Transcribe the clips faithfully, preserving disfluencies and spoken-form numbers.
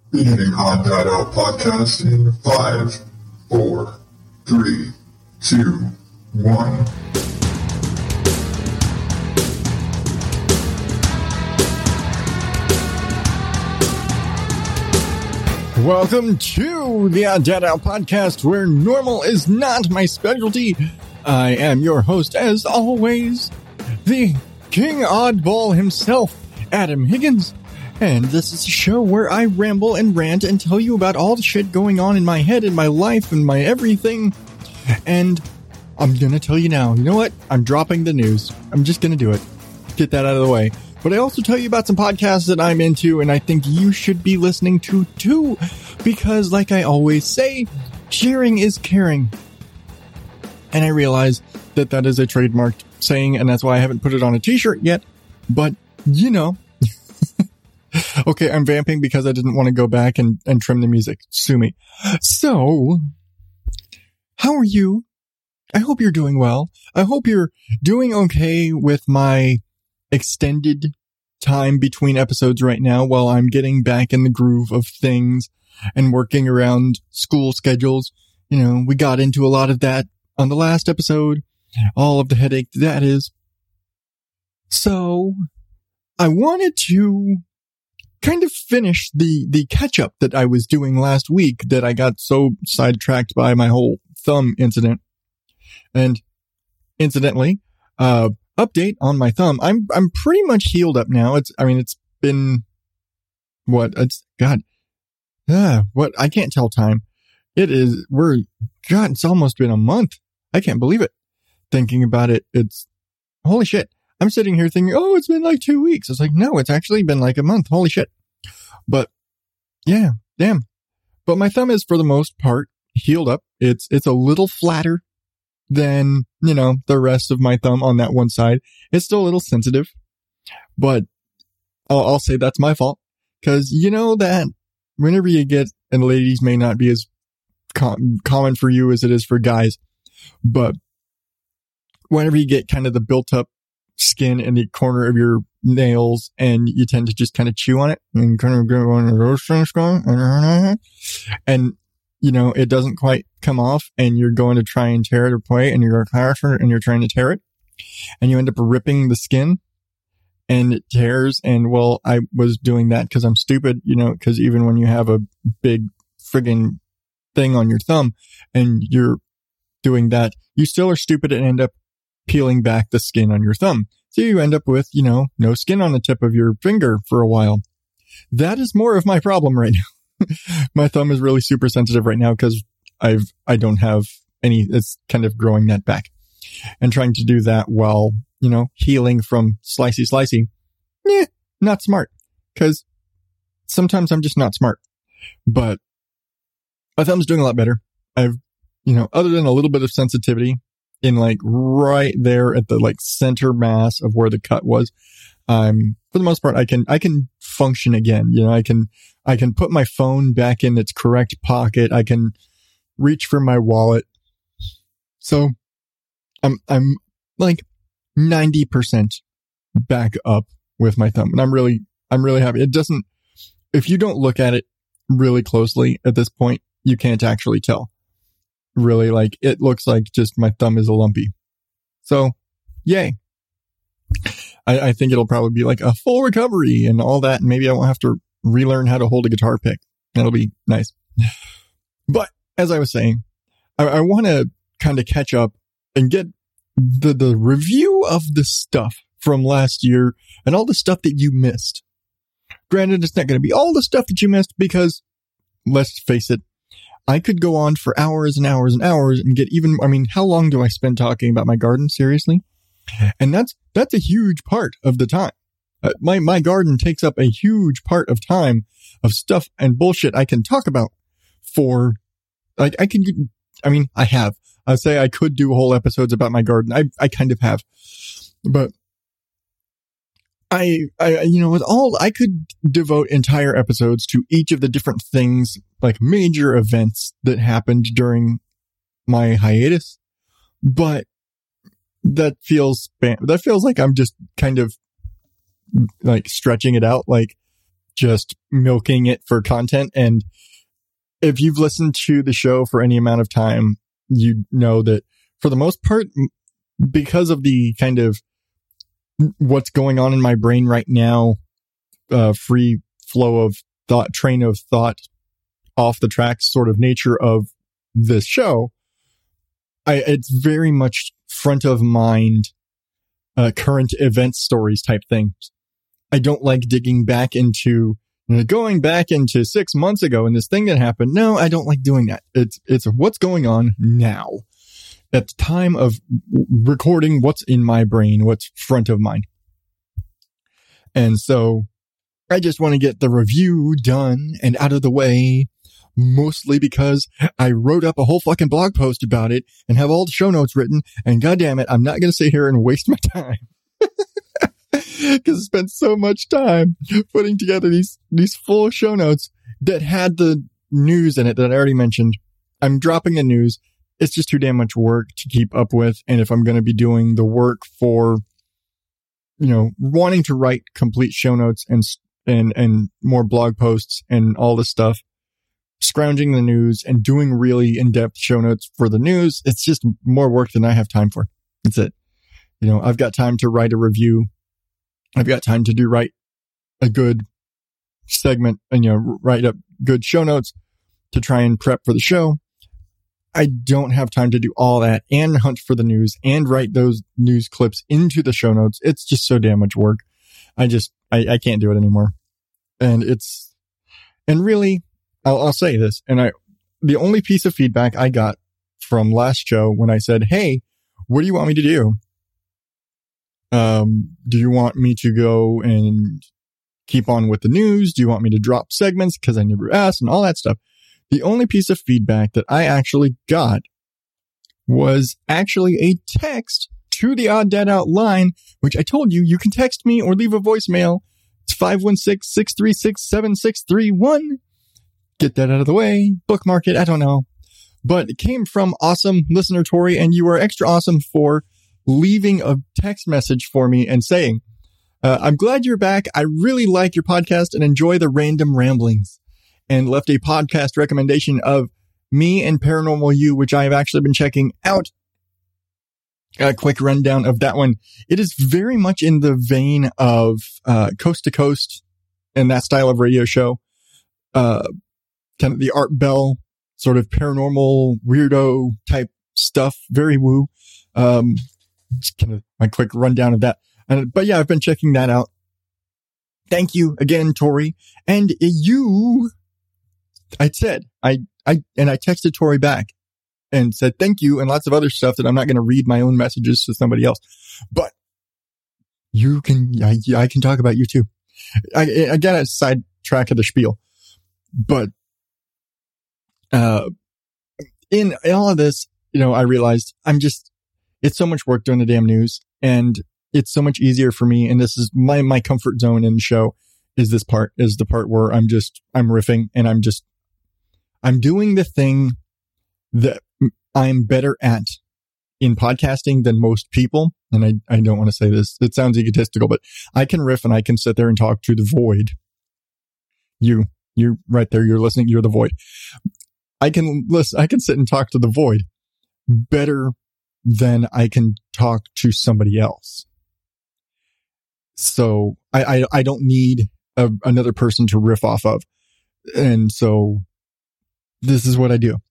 Beginning Odd Dad Out podcast in five, four, three, two, one. Welcome to the Odd Dad Out podcast, where normal is not my specialty. I am your host, as always, the King Oddball himself, Adam Higgins. And this is a show where I ramble and rant and tell you about all the shit going on in my head and my life and my everything. And I'm going to tell you now, you know what? I'm dropping the news. I'm just going to do it. Get that out of the way. But I also tell you about some podcasts that I'm into and I think you should be listening to too. Because like I always say, sharing is caring. And I realize that that is a trademarked saying, and that's why I haven't put it on a t-shirt yet. But, you know. Okay, I'm vamping because I didn't want to go back and, and trim the music. Sue me. So, how are you? I hope you're doing well. I hope you're doing okay with my extended time between episodes right now while I'm getting back in the groove of things and working around school schedules. You know, we got into a lot of that on the last episode, all of the headache that is. So, I wanted to kind of finish the, the catch up that I was doing last week that I got so sidetracked by my whole thumb incident. And incidentally, uh, update on my thumb. I'm, I'm pretty much healed up now. It's, I mean, it's been what? It's God. Ah, what? I can't tell time. It is, we're, God, it's almost been a month. I can't believe it. Thinking about it, it's, holy shit. I'm sitting here thinking, oh, it's been like two weeks. It's like, no, it's actually been like a month. Holy shit. But yeah, damn. But my thumb is for the most part healed up. It's, it's a little flatter than, you know, the rest of my thumb on that one side. It's still a little sensitive, but I'll, I'll say that's my fault. Cause you know that whenever you get, and ladies may not be as com- common for you as it is for guys, but whenever you get kind of the built up skin in the corner of your nails and you tend to just kind of chew on it and kind of get one of those things going, and you know, it doesn't quite come off and you're going to try and tear it apart and you're and you're trying to tear it and you end up ripping the skin and it tears. And well, I was doing that because I'm stupid, you know, because even when you have a big friggin' thing on your thumb and you're doing that, you still are stupid and end up peeling back the skin on your thumb. So you end up with, you know, no skin on the tip of your finger for a while. That is more of my problem right now. My thumb is really super sensitive right now because I've, I don't have any, it's kind of growing that back and trying to do that while, you know, healing from slicey slicey. Yeah, not smart because sometimes I'm just not smart, but my thumb's doing a lot better. I've, you know, other than a little bit of sensitivity in like right there at the like center mass of where the cut was. Um, for the most part, I can, I can function again. You know, I can, I can put my phone back in its correct pocket. I can reach for my wallet. So I'm, I'm like ninety percent back up with my thumb. And I'm really, I'm really happy. It doesn't, if you don't look at it really closely at this point, you can't actually tell. Really, like, it looks like just my thumb is a lumpy. So, yay. I, I think it'll probably be like a full recovery and all that. And maybe I won't have to relearn how to hold a guitar pick. That'll be nice. But as I was saying, I, I want to kind of catch up and get the, the review of the stuff from last year and all the stuff that you missed. Granted, it's not going to be all the stuff that you missed because, let's face it, I could go on for hours and hours and hours and get even, I mean, how long do I spend talking about my garden? Seriously? And that's, that's a huge part of the time. Uh, my, my garden takes up a huge part of time of stuff and bullshit I can talk about for, like, I can, I mean, I have, I say I could do whole episodes about my garden. I, I kind of have, but I, I, you know, with all, I could devote entire episodes to each of the different things, like major events that happened during my hiatus, but that feels, that feels like I'm just kind of like stretching it out. Like just milking it for content. And if you've listened to the show for any amount of time, you know that for the most part, because of the kind of what's going on in my brain right now, uh, free flow of thought, train of thought, off the tracks sort of nature of this show, I, it's very much front of mind, uh, current event stories type things. I don't like digging back into, you know, going back into six months ago and this thing that happened. No, I don't like doing that. It's, it's what's going on now at the time of recording, what's in my brain, what's front of mind. And so I just want to get the review done and out of the way, mostly because I wrote up a whole fucking blog post about it and have all the show notes written. And goddamn it, I'm not going to sit here and waste my time because I spent so much time putting together these, these full show notes that had the news in it that I already mentioned. I'm dropping the news. It's just too damn much work to keep up with. And if I'm going to be doing the work for, you know, wanting to write complete show notes and, and, and more blog posts and all this stuff, scrounging the news and doing really in-depth show notes for the news, it's just more work than I have time for. That's it. You know, I've got time to write a review. I've got time to do write a good segment and, you know, write up good show notes to try and prep for the show. I don't have time to do all that and hunt for the news and write those news clips into the show notes. It's just so damn much work. I just, I, I can't do it anymore. And it's, and really, I'll, I'll say this. And I, the only piece of feedback I got from last show when I said, hey, what do you want me to do? Um, do you want me to go and keep on with the news? Do you want me to drop segments? Cause I never asked and all that stuff. The only piece of feedback that I actually got was actually a text to the Odd Dad Out line, which I told you, you can text me or leave a voicemail. It's five one six, six three six, seven six three one. Get that out of the way. Bookmark it. I don't know. But it came from awesome listener Tori, and you are extra awesome for leaving a text message for me and saying, uh, I'm glad you're back. I really like your podcast and enjoy the random ramblings. And left a podcast recommendation of me and Paranormal You, which I have actually been checking out. A quick rundown of that one. It is very much in the vein of uh, Coast to Coast and that style of radio show. Uh, kind of the Art Bell sort of paranormal weirdo type stuff. Very woo. Um, just kind of my quick rundown of that. And, but yeah, I've been checking that out. Thank you again, Tori. And you... I said, I, I, and I texted Tori back and said, thank you. And lots of other stuff that I'm not going to read my own messages to somebody else, but you can, I, I can talk about you too. I, I got a side track of the spiel, but, uh, in all of this, you know, I realized I'm just, it's so much work doing the damn news and it's so much easier for me. And this is my, my comfort zone in the show is this part, is the part where I'm just, I'm riffing and I'm just, I'm doing the thing that I'm better at in podcasting than most people. And I, I don't want to say this. It sounds egotistical, but I can riff and I can sit there and talk to the void. You, you're right there. You're listening. You're the void. I can listen. I can sit and talk to the void better than I can talk to somebody else. So I, I, I don't need a, another person to riff off of. And so this is what I do.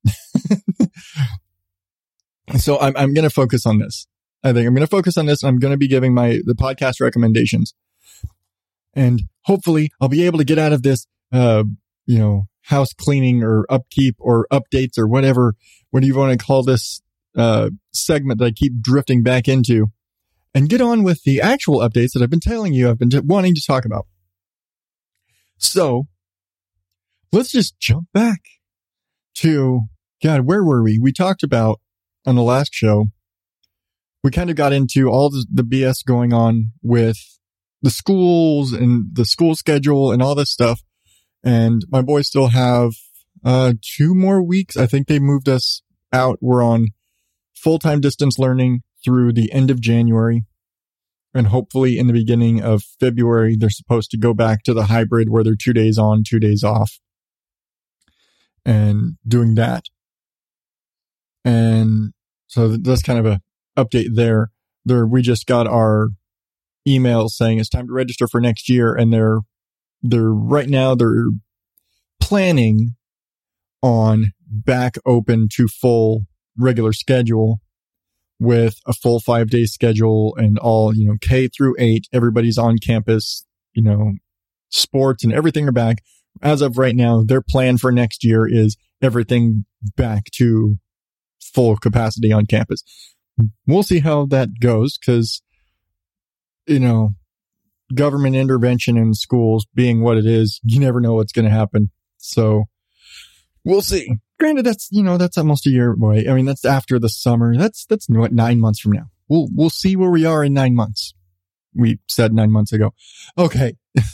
So I'm, I'm going to focus on this. I think I'm going to focus on this. And I'm going to be giving my, the podcast recommendations and hopefully I'll be able to get out of this, uh, you know, house cleaning or upkeep or updates or whatever, what do you want to call this, uh, segment that I keep drifting back into and get on with the actual updates that I've been telling you I've been t- wanting to talk about. So let's just jump back to, God, where were we? We talked about on the last show, we kind of got into all the, the B S going on with the schools and the school schedule and all this stuff. And my boys still have uh two more weeks. I think they moved us out. We're on full-time distance learning through the end of January. And hopefully in the beginning of February, they're supposed to go back to the hybrid where they're two days on, two days off, and doing that. And so that's kind of a update there. There, we just got our email saying it's time to register for next year. And they're, they're right now, they're planning on back open to full regular schedule with a full five day schedule and all, you know, K through eight, everybody's on campus, you know, sports and everything are back. As of right now, their plan for next year is everything back to full capacity on campus. We'll see how that goes because, you know, government intervention in schools being what it is, you never know what's going to happen. So we'll see. Granted, that's, you know, that's almost a year away. I mean, that's after the summer. That's, that's what, nine months from now. We'll, we'll see where we are in nine months. We said nine months ago. Okay.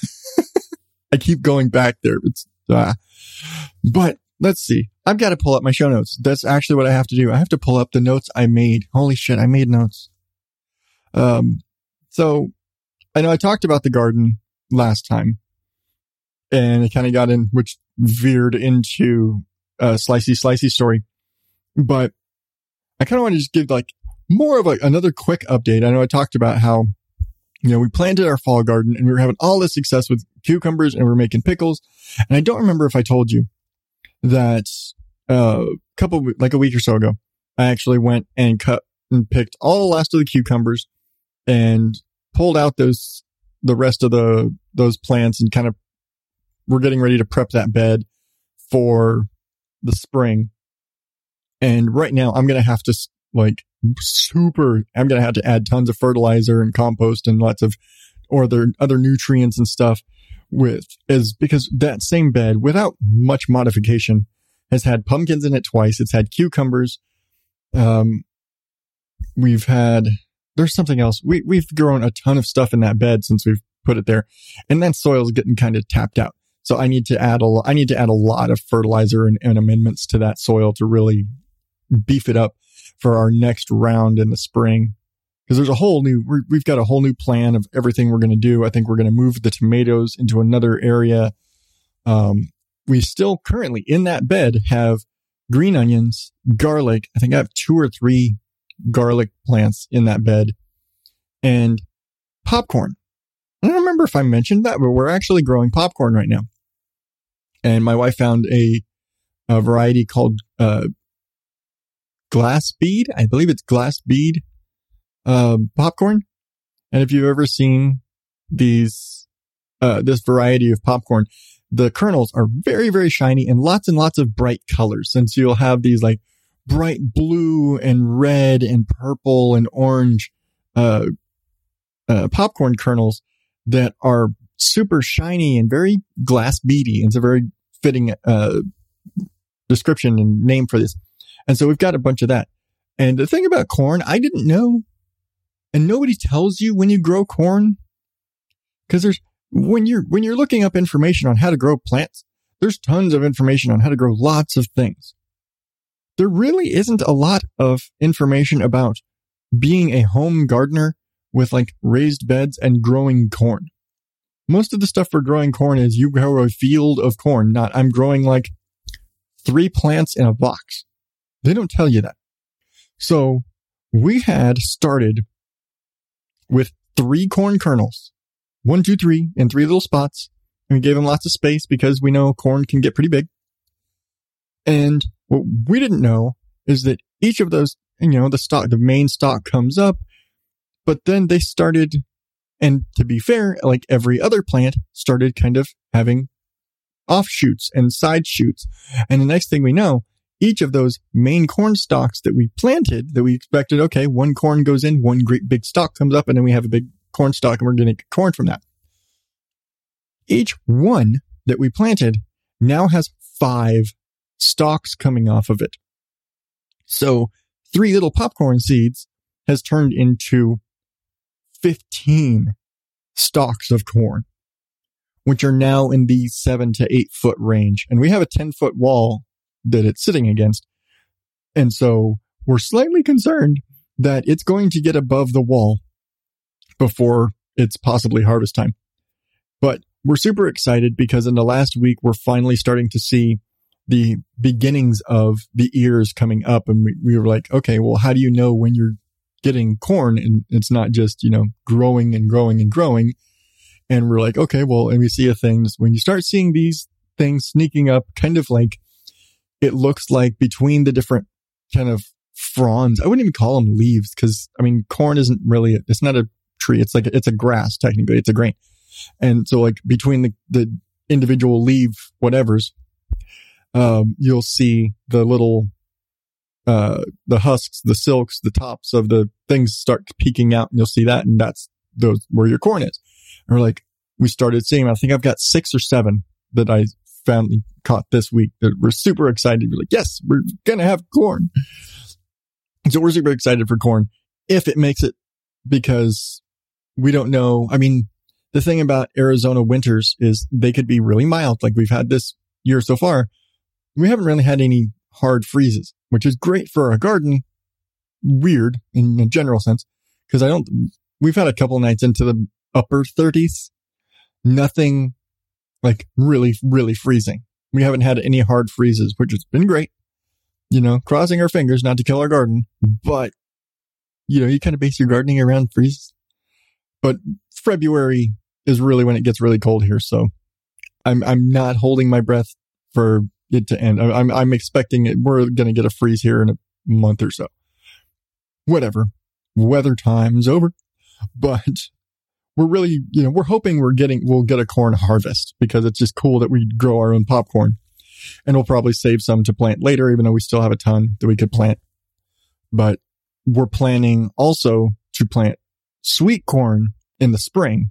I keep going back there. It's, uh, but let's see. I've got to pull up my show notes. That's actually what I have to do. I have to pull up the notes I made. Holy shit. I made notes. Um, so I know I talked about the garden last time and it kind of got in, which veered into a slicey, slicey story. But I kind of want to just give like more of a, another quick update. I know I talked about how, you know, we planted our fall garden and we were having all this success with cucumbers and we we're making pickles. And I don't remember if I told you that uh, a couple, like a week or so ago, I actually went and cut and picked all the last of the cucumbers and pulled out those, the rest of the, those plants and kind of we're getting ready to prep that bed for the spring. And right now I'm going to have to like super, I'm going to have to add tons of fertilizer and compost and lots of, or other, other nutrients and stuff with is because that same bed without much modification has had pumpkins in it twice. It's had cucumbers. Um, we've had, there's something else. We, we've grown a ton of stuff in that bed since we've put it there. And that soil is getting kind of tapped out. So I need to add a, I need to add a lot of fertilizer and, and amendments to that soil to really beef it up for our next round in the spring. Because there's a whole new, we're, we've got a whole new plan of everything we're going to do. I think we're going to move the tomatoes into another area. Um, we still currently in that bed have green onions, garlic. I think I have two or three garlic plants in that bed and popcorn. I don't remember if I mentioned that, but we're actually growing popcorn right now. And my wife found a, a variety called, uh, glass bead. I believe it's glass bead, uh, popcorn. And if you've ever seen these, uh, this variety of popcorn, the kernels are very, very shiny and lots and lots of bright colors. And so you'll have these like bright blue and red and purple and orange, uh, uh, popcorn kernels that are super shiny and very glass beady. It's a very fitting, uh, description and name for this. And so we've got a bunch of that. And the thing about corn, I didn't know, and nobody tells you when you grow corn, because there's, when you're, when you're looking up information on how to grow plants, there's tons of information on how to grow lots of things. There really isn't a lot of information about being a home gardener with like raised beds and growing corn. Most of the stuff for growing corn is you grow a field of corn, not I'm growing like three plants in a box. They don't tell you that. So we had started with three corn kernels, one, two, three, in three little spots. And we gave them lots of space because we know corn can get pretty big. And what we didn't know is that each of those, you know, the stalk, the main stalk comes up, but then they started, and to be fair, like every other plant, started kind of having offshoots and side shoots. And the next thing we know, each of those main corn stalks that we planted, that we expected, okay, one corn goes in, one great big stalk comes up, and then we have a big corn stalk and we're going to get corn from that. Each one that we planted now has five stalks coming off of it. So three little popcorn seeds has turned into fifteen stalks of corn, which are now in the seven to eight foot range. And we have a ten foot wall that it's sitting against. And so we're slightly concerned that it's going to get above the wall before it's possibly harvest time. But we're super excited because in the last week, we're finally starting to see the beginnings of the ears coming up. And we, we were like, okay, well, how do you know when you're getting corn and it's not just, you know, growing and growing and growing? And we're like, okay, well, and we see a thing when you start seeing these things sneaking up, kind of like it looks like between the different kind of fronds. I wouldn't even call them leaves because, I mean, corn isn't really, it's not a tree. It's like, it's a grass, technically. It's a grain. And so like between the, the individual leaf whatevers, um, you'll see the little, uh, the husks, the silks, the tops of the things start peeking out and you'll see that. And that's those where your corn is. And we're like, we started seeing, I think I've got six or seven that I finally caught this week that we're super excited. We're like, yes, we're going to have corn. So we're super excited for corn if it makes it, because we don't know. I mean, the thing about Arizona winters is they could be really mild. Like we've had this year so far. We haven't really had any hard freezes, which is great for our garden. Weird in a general sense, because I don't, we've had a couple nights into the upper thirties. Nothing like really, really freezing. We haven't had any hard freezes, which has been great. You know, crossing our fingers not to kill our garden, but you know, you kind of base your gardening around freezes. But February is really when it gets really cold here. So I'm, I'm not holding my breath for it to end. I'm, I'm expecting it. We're going to get a freeze here in a month or so. Whatever. Weather time's over, but we're really, you know, we're hoping we're getting, we'll get a corn harvest because it's just cool that we grow our own popcorn, and we'll probably save some to plant later, even though we still have a ton that we could plant. But we're planning also to plant sweet corn in the spring.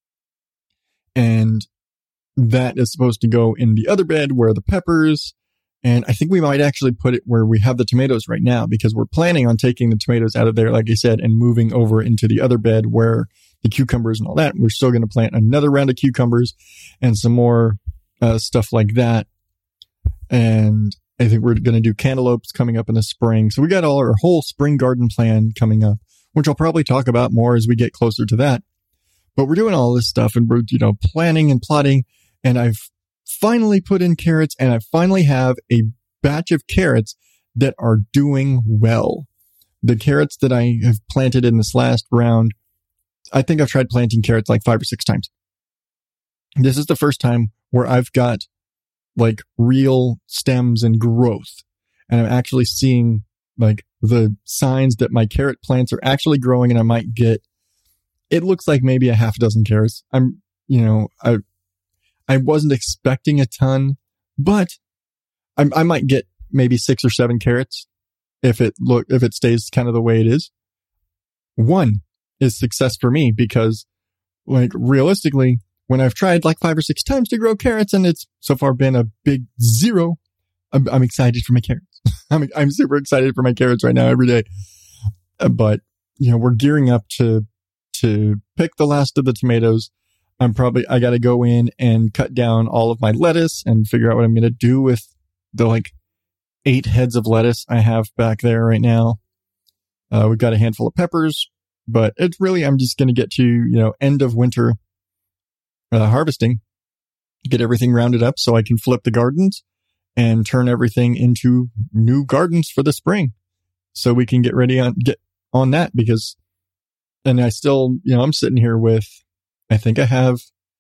And that is supposed to go in the other bed where the peppers, and I think we might actually put it where we have the tomatoes right now, because we're planning on taking the tomatoes out of there, like I said, and moving over into the other bed where the cucumbers and all that. We're still going to plant another round of cucumbers and some more uh, stuff like that. And I think we're going to do cantaloupes coming up in the spring. So we got all our whole spring garden plan coming up, which I'll probably talk about more as we get closer to that. But we're doing all this stuff and we're, you know, planning and plotting. And I've finally put in carrots, and I finally have a batch of carrots that are doing well. The carrots that I have planted in this last round, I think I've tried planting carrots like five or six times. This is the first time where I've got like real stems and growth. And I'm actually seeing like the signs that my carrot plants are actually growing, and I might get, it looks like maybe a half a dozen carrots. I'm, you know, I, I wasn't expecting a ton, but I, I might get maybe six or seven carrots if it look, if it stays kind of the way it is. One is success for me because, like, realistically, when I've tried like five or six times to grow carrots and it's so far been a big zero, I'm, I'm excited for my carrots. I'm, I'm super excited for my carrots right now every day. Uh, but, you know, we're gearing up to, to pick the last of the tomatoes. I'm probably, I got to go in and cut down all of my lettuce and figure out what I'm going to do with the like eight heads of lettuce I have back there right now. Uh, we've got a handful of peppers, but it's really, I'm just going to get to, you know, end of winter uh, harvesting, get everything rounded up so I can flip the gardens and turn everything into new gardens for the spring. So we can get ready on, get on that because, and I still, you know, I'm sitting here with, I think I have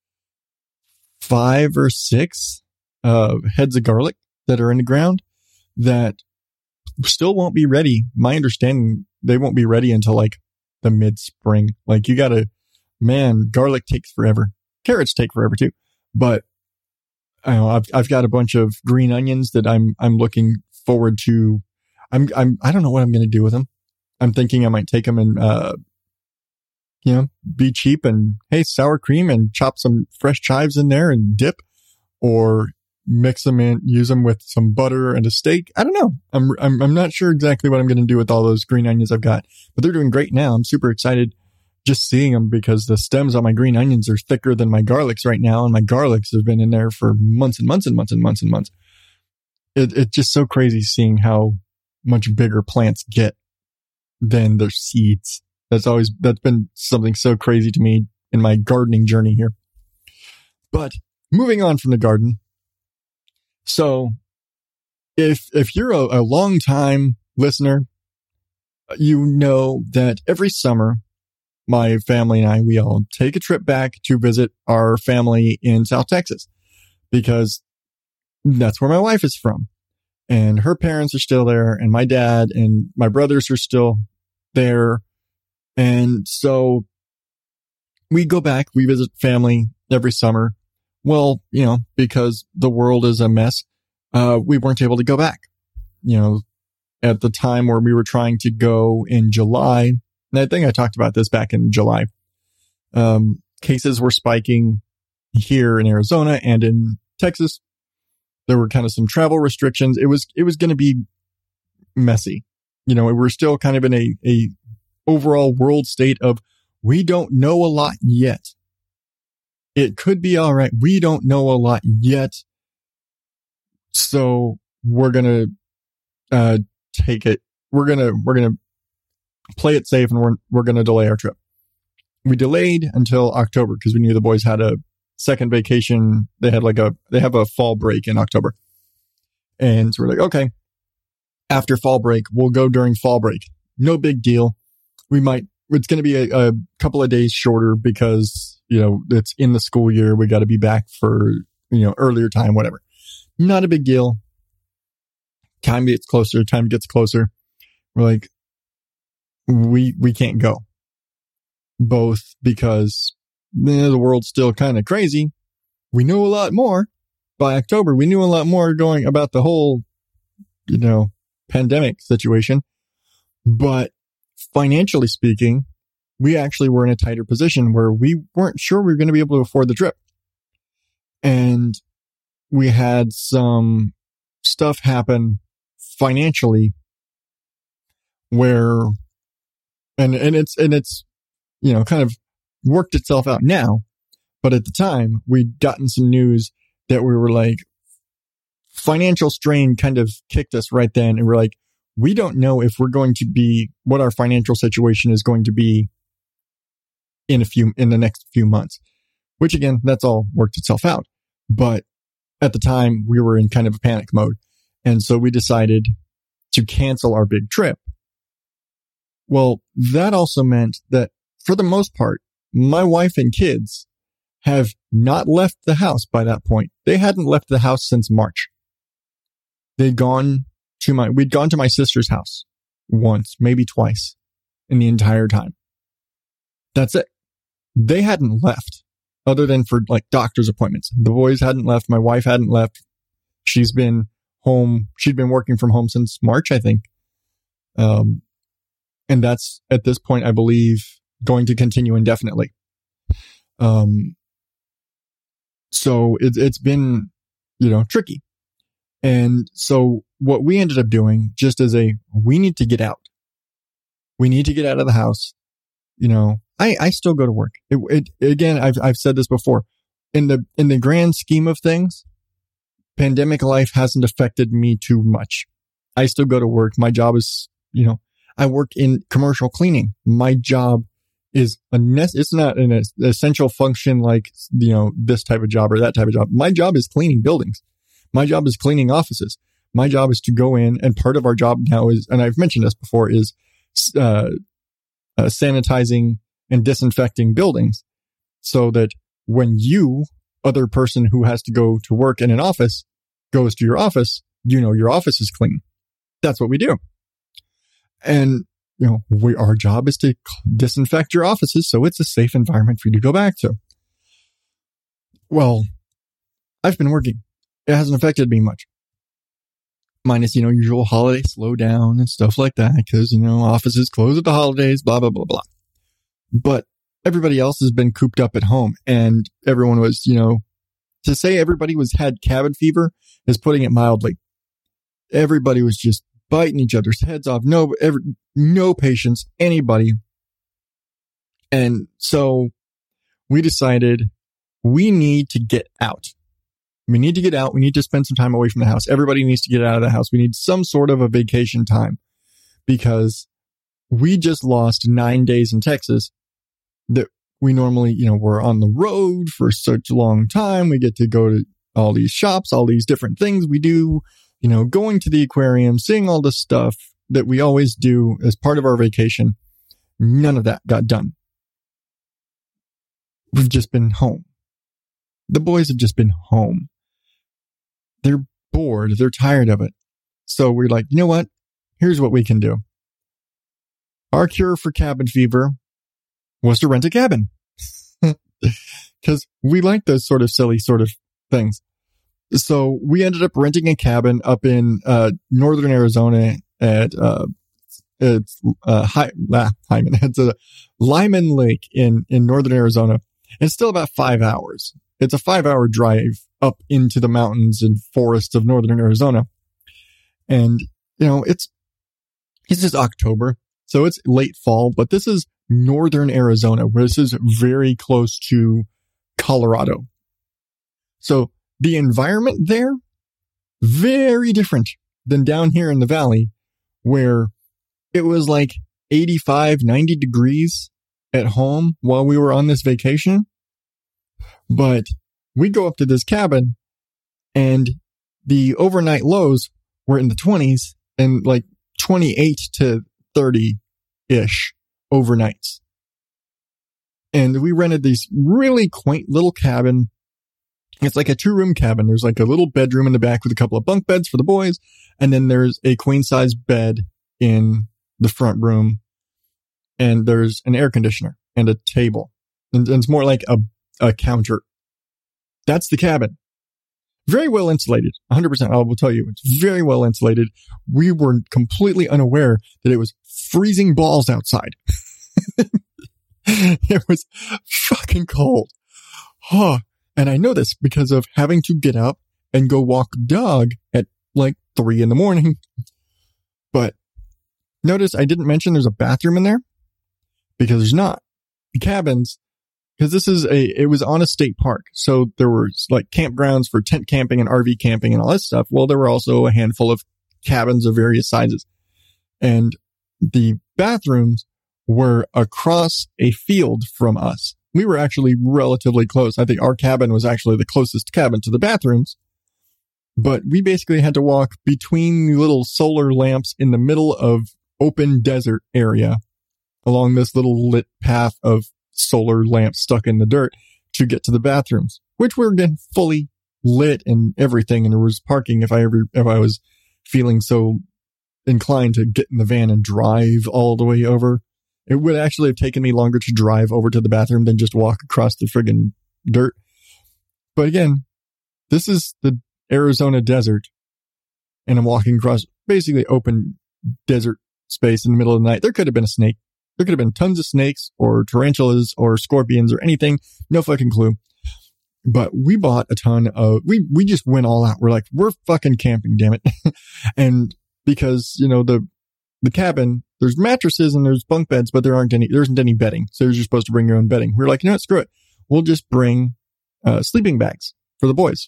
five or six uh, heads of garlic that are in the ground that still won't be ready. My understanding, they won't be ready until like the mid spring. Like you gotta, man, garlic takes forever. Carrots take forever too. But I know I've I've got a bunch of green onions that I'm I'm looking forward to. I'm I'm I don't know what I'm gonna do with them. I'm thinking I might take them and uh, you know, be cheap and hey, sour cream and chop some fresh chives in there and dip, or mix them in, use them with some butter and a steak. I don't know. I'm I'm I'm not sure exactly what I'm going to do with all those green onions I've got, but they're doing great now. I'm super excited just seeing them because the stems on my green onions are thicker than my garlics right now, and my garlics have been in there for months and months and months and months and months. It, it's just so crazy seeing how much bigger plants get than their seeds. That's always, that's been something so crazy to me in my gardening journey here. But moving on from the garden. So if, if you're a, a long time listener, you know that every summer, my family and I, we all take a trip back to visit our family in South Texas because that's where my wife is from. And her parents are still there, and my dad and my brothers are still there. And so we go back, we visit family every summer. Well, you know, because the world is a mess, uh, we weren't able to go back. You know, at the time where we were trying to go in July, and I think I talked about this back in July, um, cases were spiking here in Arizona and in Texas. There were kind of some travel restrictions. It was, it was going to be messy. You know, we're still kind of in a, a overall world state of, we don't know a lot yet. It could be all right. We don't know a lot yet. So we're going to, uh, take it. We're going to, we're going to play it safe, and we're, we're going to delay our trip. We delayed until October because we knew the boys had a second vacation. They had like a, they have a fall break in October. And so we're like, okay, after fall break, we'll go during fall break. No big deal. We might, it's going to be a, a couple of days shorter because, you know, it's in the school year. We got to be back for, you know, earlier time, whatever. Not a big deal. Time gets closer. Time gets closer. We're like, we, we can't go. Both because you know, the world's still kind of crazy. We know a lot more by October. We knew a lot more going about the whole, you know, pandemic situation. But financially speaking, we actually were in a tighter position where we weren't sure we were going to be able to afford the trip. And we had some stuff happen financially where, and, and it's, and it's, you know, kind of worked itself out now. But at the time, we'd gotten some news that we were like, financial strain kind of kicked us right then. And we're like, we don't know if we're going to be, what our financial situation is going to be in a few, in the next few months, which again, that's all worked itself out. But at the time we were in kind of a panic mode. And so we decided to cancel our big trip. Well, that also meant that for the most part, my wife and kids have not left the house by that point. They hadn't left the house since March. They'd gone to my, we'd gone to my sister's house once, maybe twice in the entire time. That's it. They hadn't left other than for like doctor's appointments. The boys hadn't left. My wife hadn't left. She's been home. She'd been working from home since March, I think. Um, and that's at this point, I believe, going to continue indefinitely. Um, so it, it's been, you know, tricky. And so what we ended up doing just as a, we need to get out. We need to get out of the house. You know, I, I still go to work. It, it, again, I've, I've said this before. In the, in the grand scheme of things, pandemic life hasn't affected me too much. I still go to work. My job is, you know, I work in commercial cleaning. My job is a nec- it's not an essential function like, you know, this type of job or that type of job. My job is cleaning buildings. My job is cleaning offices. My job is to go in, and part of our job now is, and I've mentioned this before, is uh, uh sanitizing and disinfecting buildings so that when you, other person who has to go to work in an office, goes to your office, you know your office is clean. That's what we do. And, you know, we, our job is to disinfect your offices so it's a safe environment for you to go back to. Well, I've been working. It hasn't affected me much. Minus, you know, usual holiday slowdown and stuff like that because, you know, offices close at the holidays, blah, blah, blah, blah. But everybody else has been cooped up at home, and everyone was, you know, to say everybody was had cabin fever is putting it mildly. Everybody was just biting each other's heads off. No, every, no patience, anybody. And so we decided we need to get out. We need to get out. We need to spend some time away from the house. Everybody needs to get out of the house. We need some sort of a vacation time because we just lost nine days in Texas that we normally, you know, we're on the road for such a long time. We get to go to all these shops, all these different things we do, you know, going to the aquarium, seeing all the stuff that we always do as part of our vacation. None of that got done. We've just been home. The boys have just been home. They're bored. They're tired of it. So we're like, you know what? Here's what we can do. Our cure for cabin fever was to rent a cabin. Because we like those sort of silly sort of things. So we ended up renting a cabin up in uh, northern Arizona at uh, it's uh, Hy- ah, Hyman. It's a Lyman Lake in in northern Arizona. It's still about five hours. It's a five-hour drive up into the mountains and forests of northern Arizona. And, you know, it's, it's just October, so it's late fall, but this is northern Arizona, where this is very close to Colorado. So the environment there, very different than down here in the valley, where it was like eighty-five, ninety degrees at home while we were on this vacation. But we go up to this cabin and the overnight lows were in the twenties and like twenty-eight to thirty-ish overnights. And we rented this really quaint little cabin. It's like a two-room cabin. There's like a little bedroom in the back with a couple of bunk beds for the boys. And then there's a queen-size bed in the front room. And there's an air conditioner and a table. And, and it's more like a, a counter. That's the cabin. Very well insulated. one hundred percent. I will tell you, it's very well insulated. We were completely unaware that it was freezing balls outside. It was fucking cold. Huh. And I know this because of having to get up and go walk the dog at like three in the morning. But notice I didn't mention there's a bathroom in there, because there's not. The cabins, because this is a, it was on a state park. So there were like campgrounds for tent camping and R V camping and all that stuff. Well, there were also a handful of cabins of various sizes. And the bathrooms were across a field from us. We were actually relatively close. I think our cabin was actually the closest cabin to the bathrooms. But we basically had to walk between the little solar lamps in the middle of open desert area along this little lit path of solar lamps stuck in the dirt to get to the bathrooms, which were again fully lit and everything. And there was parking if I ever, if I was feeling so inclined to get in the van and drive all the way over. It would actually have taken me longer to drive over to the bathroom than just walk across the friggin' dirt. But again, this is the Arizona desert, and I'm walking across basically open desert space in the middle of the night. There could have been a snake. There could have been tons of snakes or tarantulas or scorpions or anything. No fucking clue. But we bought a ton of, we, we just went all out. We're like, we're fucking camping, damn it. And because, you know, the, the cabin, there's mattresses and there's bunk beds, but there aren't any, there isn't any bedding. So you're supposed to bring your own bedding. We're like, you know what, screw it. We'll just bring, uh, sleeping bags for the boys.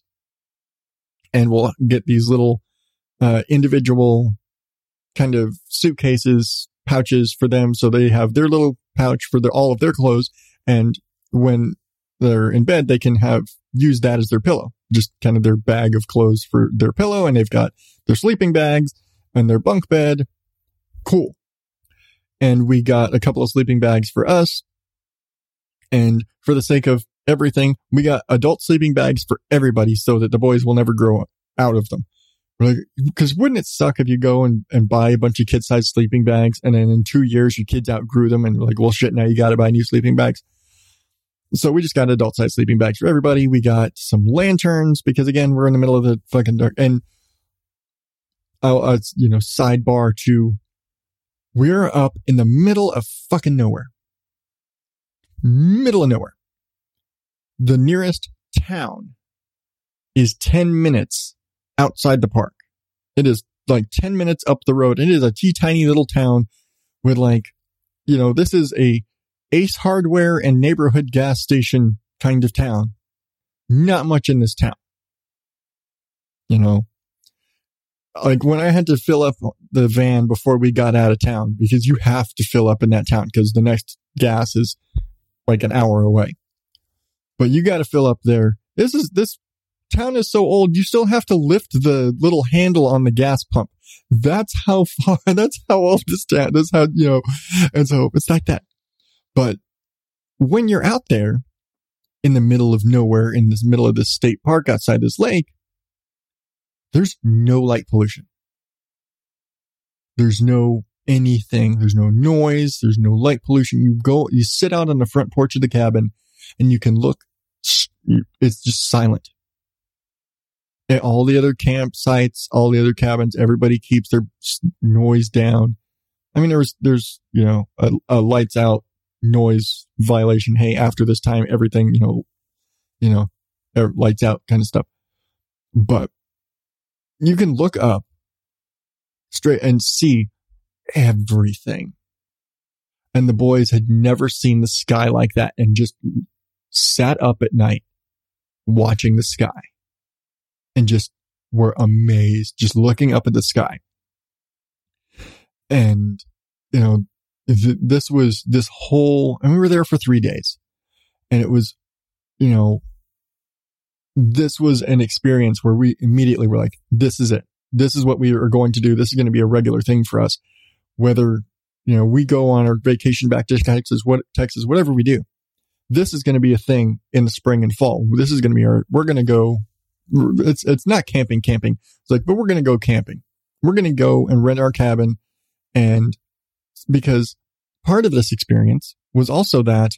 And we'll get these little, uh, individual kind of suitcases, pouches for them. So they have their little pouch for their, all of their clothes. And when they're in bed, they can have, use that as their pillow, just kind of their bag of clothes for their pillow. And they've got their sleeping bags and their bunk bed. Cool. And we got a couple of sleeping bags for us. And for the sake of everything, we got adult sleeping bags for everybody so that the boys will never grow out of them. We're like, because wouldn't it suck if you go and, and buy a bunch of kid-sized sleeping bags and then in two years your kids outgrew them and you're like, well, shit, now you got to buy new sleeping bags. So we just got adult-sized sleeping bags for everybody. We got some lanterns because, again, we're in the middle of the fucking dark. And, I'll, uh, you know, sidebar to, we're up in the middle of fucking nowhere. Middle of nowhere. The nearest town is ten minutes outside the park. It is like ten minutes up the road. It is a teeny tiny little town with like, you know, this is a Ace Hardware and neighborhood gas station kind of town. Not much in this town. You know, like when I had to fill up the van before we got out of town, because you have to fill up in that town because the next gas is like an hour away. But you got to fill up there. This is, this town is so old, you still have to lift the little handle on the gas pump. That's how far, that's how old this town, that's how, you know, and so it's like that. But when you're out there in the middle of nowhere, in this middle of this state park outside this lake, there's no light pollution. There's no anything. There's no noise. There's no light pollution. You go, you sit out on the front porch of the cabin and you can look. It's just silent. At all the other campsites, all the other cabins, everybody keeps their noise down. I mean, there's, there's, you know, a, a lights out noise violation. Hey, after this time, everything, you know, you know, lights out kind of stuff. But you can look up straight and see everything. And the boys had never seen the sky like that and just sat up at night watching the sky and just were amazed, just looking up at the sky. And, you know, th- this was this whole, and we were there for three days and it was, you know, this was an experience where we immediately were like, this is it. This is what we are going to do. This is going to be a regular thing for us. Whether, you know, we go on our vacation back to Texas, what Texas, whatever we do, this is going to be a thing in the spring and fall. This is going to be our, we're going to go, it's, it's not camping, camping. It's like, but we're going to go camping. We're going to go and rent our cabin. And because part of this experience was also that,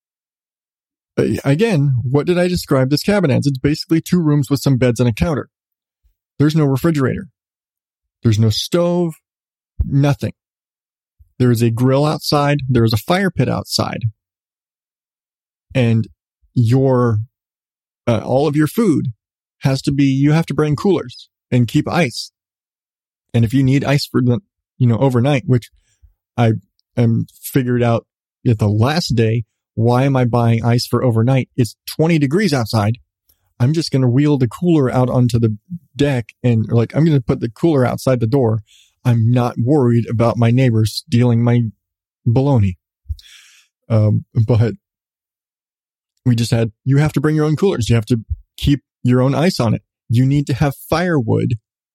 again, what did I describe this cabin as? It's basically two rooms with some beds and a counter. There's no refrigerator. There's no stove, nothing. There is a grill outside. There is a fire pit outside. And your, uh, all of your food has to be, you have to bring coolers and keep ice. And if you need ice for the, you know, overnight, which I am figured out at the last day, why am I buying ice for overnight? It's twenty degrees outside. I'm just going to wheel the cooler out onto the deck and like, I'm going to put the cooler outside the door. I'm not worried about my neighbors stealing my bologna. Um, but we just had, you have to bring your own coolers. You have to keep your own ice on it. You need to have firewood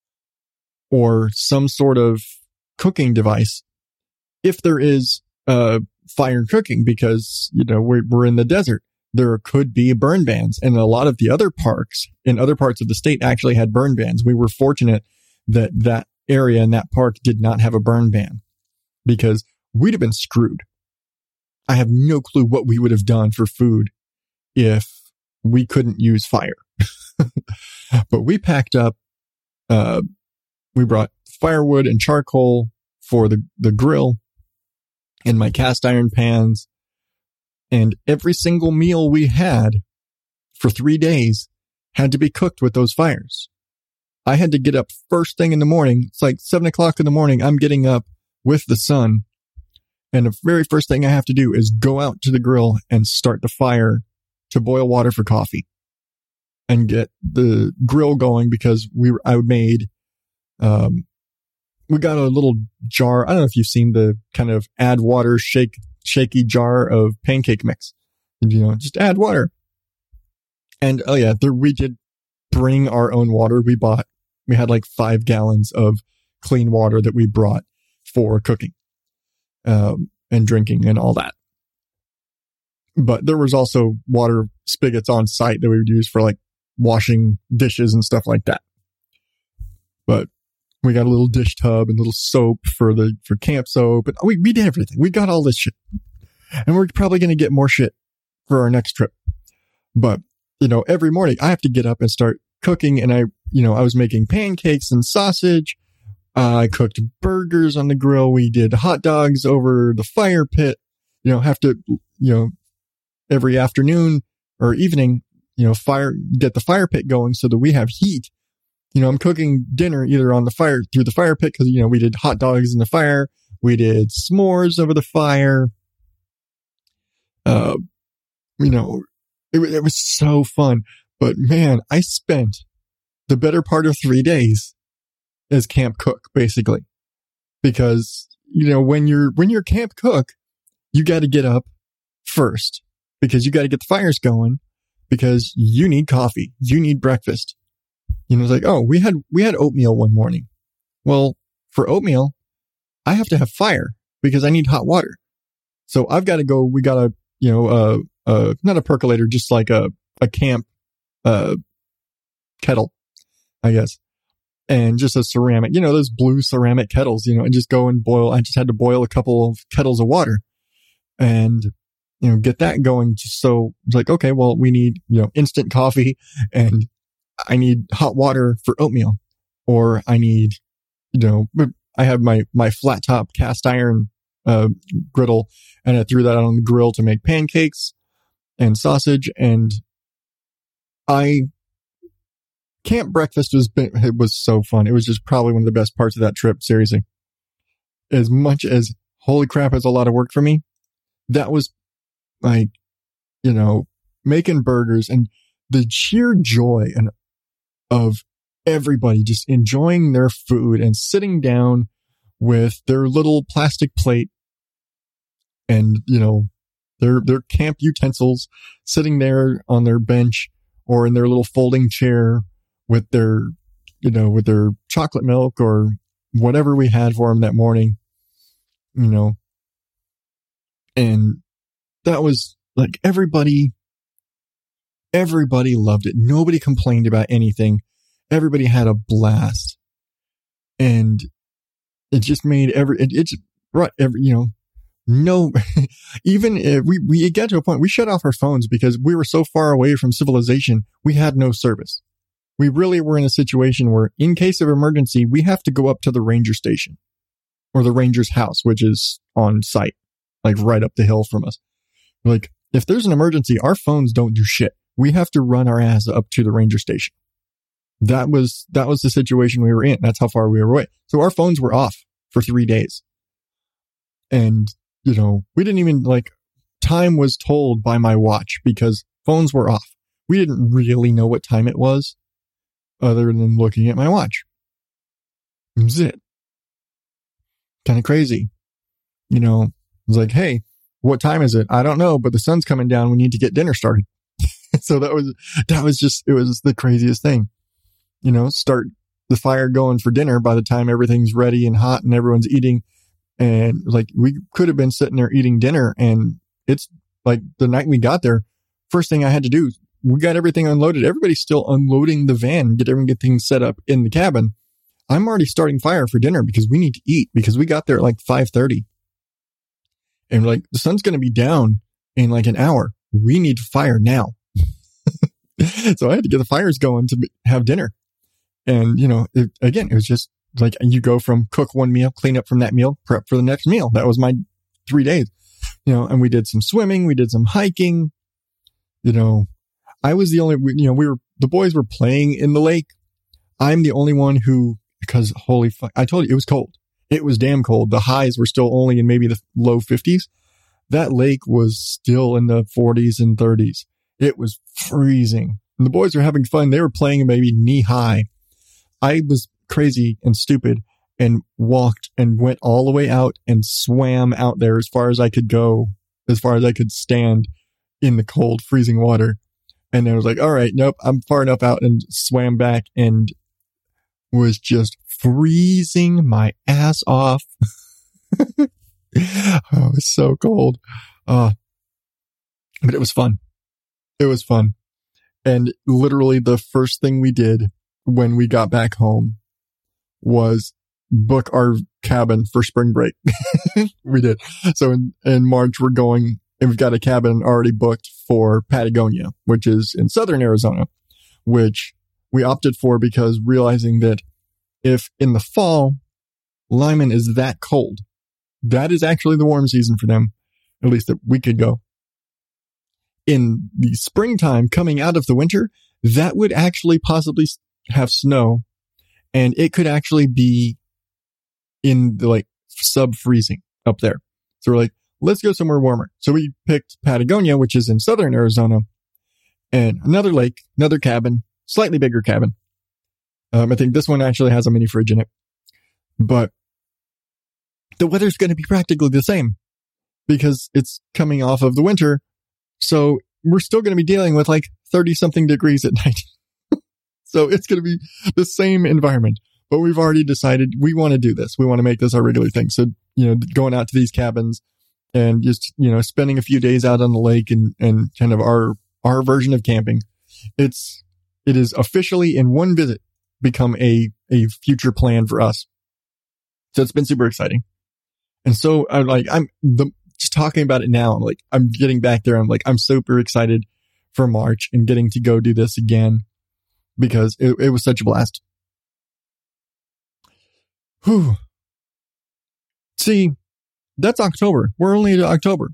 or some sort of cooking device if there is uh fire cooking, because, you know, we're, we're in the desert. There could be burn bans, and a lot of the other parks in other parts of the state actually had burn bans. We were fortunate that that area and that park did not have a burn ban, because we'd have been screwed. I have no clue what we would have done for food if we couldn't use fire. But we packed up, uh, we brought firewood and charcoal for the, the grill and my cast iron pans. And every single meal we had for three days had to be cooked with those fires. I had to get up first thing in the morning. It's like seven o'clock in the morning. I'm getting up with the sun. And the very first thing I have to do is go out to the grill and start the fire to boil water for coffee and get the grill going, because we were, I made, um, we got a little jar. I don't know if you've seen the kind of add water, shake, shaky jar of pancake mix. And, you know, just add water. And, oh yeah, there, we did bring our own water. We bought, we had like five gallons of clean water that we brought for cooking, um, and drinking and all that. But there was also water spigots on site that we would use for like washing dishes and stuff like that. But we got a little dish tub and little soap for the, for camp soap. And we, we did everything. We got all this shit. And we're probably going to get more shit for our next trip. But, you know, every morning I have to get up and start cooking. And I, you know, I was making pancakes and sausage. Uh, I cooked burgers on the grill. We did hot dogs over the fire pit. You know, have to, you know, every afternoon or evening, you know, fire, get the fire pit going so that we have heat. You know, I'm cooking dinner either on the fire, through the fire pit, because, you know, we did hot dogs in the fire. We did s'mores over the fire. Uh, you know, it, it was so fun. But man, I spent the better part of three days as camp cook, basically. Because, you know, when you're, when you're camp cook, you got to get up first because you got to get the fires going because you need coffee. You need breakfast. You know, it's like, oh, we had, we had oatmeal one morning. Well, for oatmeal, I have to have fire because I need hot water. So I've got to go, we got to, you know, uh, uh, not a percolator, just like a, a camp, uh, kettle, I guess. And just a ceramic, you know, those blue ceramic kettles, you know, and just go and boil. I just had to boil a couple of kettles of water and, you know, get that going. Just so it's like, okay, well, we need, you know, instant coffee and I need hot water for oatmeal, or I need, you know, I have my, my flat top cast iron, uh, griddle, and I threw that on the grill to make pancakes and sausage. And I, camp breakfast was, it was so fun. It was just probably one of the best parts of that trip. Seriously. As much as holy crap, it's a lot of work for me. That was like, you know, making burgers and the sheer joy and of everybody just enjoying their food and sitting down with their little plastic plate and, you know, their, their camp utensils, sitting there on their bench or in their little folding chair with their, you know, with their chocolate milk or whatever we had for them that morning, you know. And that was like everybody, everybody loved it. Nobody complained about anything. Everybody had a blast. And it just made every, it, it just brought every, you know, no, even if we, we get to a point, we shut off our phones because we were so far away from civilization, we had no service. We really were in a situation where in case of emergency, we have to go up to the ranger station or the ranger's house, which is on site, like right up the hill from us. Like if there's an emergency, our phones don't do shit. We have to run our ass up to the ranger station. That was, that was the situation we were in. That's how far we were away. So our phones were off for three days. And, you know, we didn't even like time was told by my watch because phones were off. We didn't really know what time it was other than looking at my watch. That was it. Kind of crazy. You know, it was like, hey, what time is it? I don't know, but the sun's coming down. We need to get dinner started. So that was, that was just, it was the craziest thing. You know, start the fire going for dinner by the time everything's ready and hot and everyone's eating. And like, we could have been sitting there eating dinner. And it's like the night we got there, first thing I had to do, we got everything unloaded. Everybody's still unloading the van, get everything set up in the cabin. I'm already starting fire for dinner because we need to eat because we got there at like five thirty. And like, the sun's going to be down in like an hour. We need fire now. So I had to get the fires going to have dinner. And, you know, it, again, it was just like you go from cook one meal, clean up from that meal, prep for the next meal. That was my three days, you know, and we did some swimming. We did some hiking, you know. I was the only, you know, we were, the boys were playing in the lake. I'm the only one who, because holy fuck, I told you it was cold. It was damn cold. The highs were still only in maybe the low fifties. That lake was still in the forties and thirties. It was freezing. And the boys were having fun. They were playing maybe knee high. I was crazy and stupid and walked and went all the way out and swam out there as far as I could go, as far as I could stand in the cold, freezing water. And I was like, all right, nope, I'm far enough out, and swam back and was just freezing my ass off. Oh, it was so cold. Uh, but it was fun. It was fun. And literally the first thing we did when we got back home was book our cabin for spring break. We did. So in, in March, we're going, and we've got a cabin already booked for Patagonia, which is in southern Arizona, which we opted for because realizing that if in the fall, Lyman is that cold, that is actually the warm season for them, at least that we could go. In the springtime coming out of the winter, that would actually possibly have snow, and it could actually be in the like sub freezing up there. So we're like, let's go somewhere warmer. So we picked Patagonia, which is in southern Arizona, and another lake, another cabin, slightly bigger cabin. Um, I think this one actually has a mini fridge in it, but the weather's going to be practically the same because it's coming off of the winter. So we're still going to be dealing with like thirty something degrees at night. So it's going to be the same environment, but we've already decided we want to do this. We want to make this our regular thing. So, you know, going out to these cabins and just, you know, spending a few days out on the lake and, and kind of our, our version of camping. It's, it is officially in one visit become a, a future plan for us. So it's been super exciting. And so I'm like, I'm the, just talking about it now. I'm like, I'm getting back there. I'm like, I'm super excited for March and getting to go do this again because it, it was such a blast. Whew. See, that's October. We're only into October.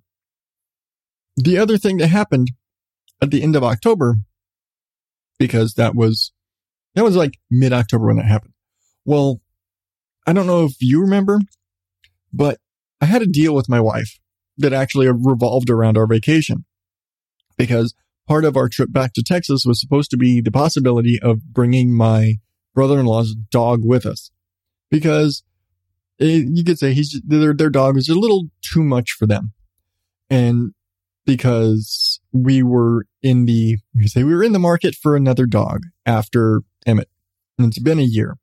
The other thing that happened at the end of October, because that was, that was like mid-October when that happened. Well, I don't know if you remember, but I had a deal with my wife that actually revolved around our vacation because part of our trip back to Texas was supposed to be the possibility of bringing my brother-in-law's dog with us because it, you could say he's their, their dog was a little too much for them. And because we were in the, you could say we were in the market for another dog after Emmett, and it's been a year.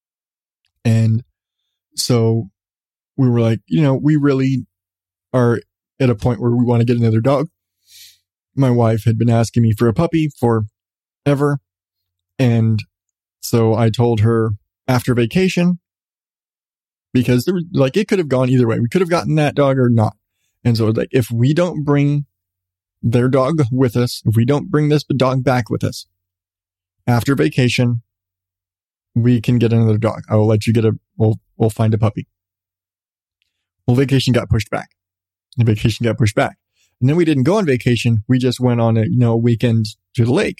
And so we were like, you know, we really are at a point where we want to get another dog. My wife had been asking me for a puppy forever. And so I told her after vacation, because there was, like, it could have gone either way. We could have gotten that dog or not. And so like, if we don't bring their dog with us, if we don't bring this dog back with us after vacation, we can get another dog. I will let you get a, we'll, we'll find a puppy. Well, vacation got pushed back. The vacation got pushed back. And then we didn't go on vacation. We just went on a, you know, weekend to the lake.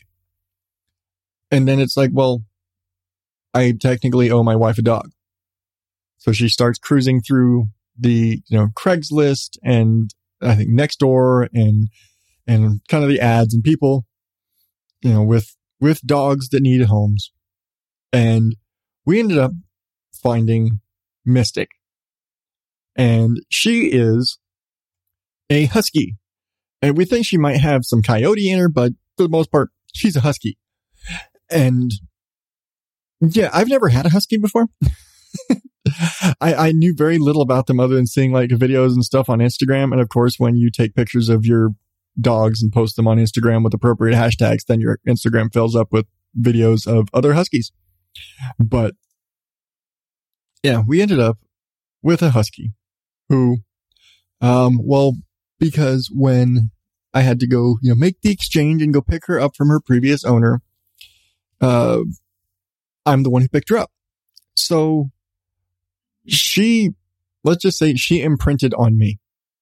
And then it's like, well, I technically owe my wife a dog. So she starts cruising through the, you know, Craigslist and I think Nextdoor and, and kind of the ads and people, you know, with, with dogs that need homes. And we ended up finding Mystic. And she is a husky. And we think she might have some coyote in her, but for the most part, she's a husky. And yeah, I've never had a husky before. I, I knew very little about them other than seeing like videos and stuff on Instagram. And of course, when you take pictures of your dogs and post them on Instagram with appropriate hashtags, then your Instagram fills up with videos of other huskies. But yeah, we ended up with a husky who, um, well, because when I had to go, you know, make the exchange and go pick her up from her previous owner, uh, I'm the one who picked her up. So she, let's just say she imprinted on me.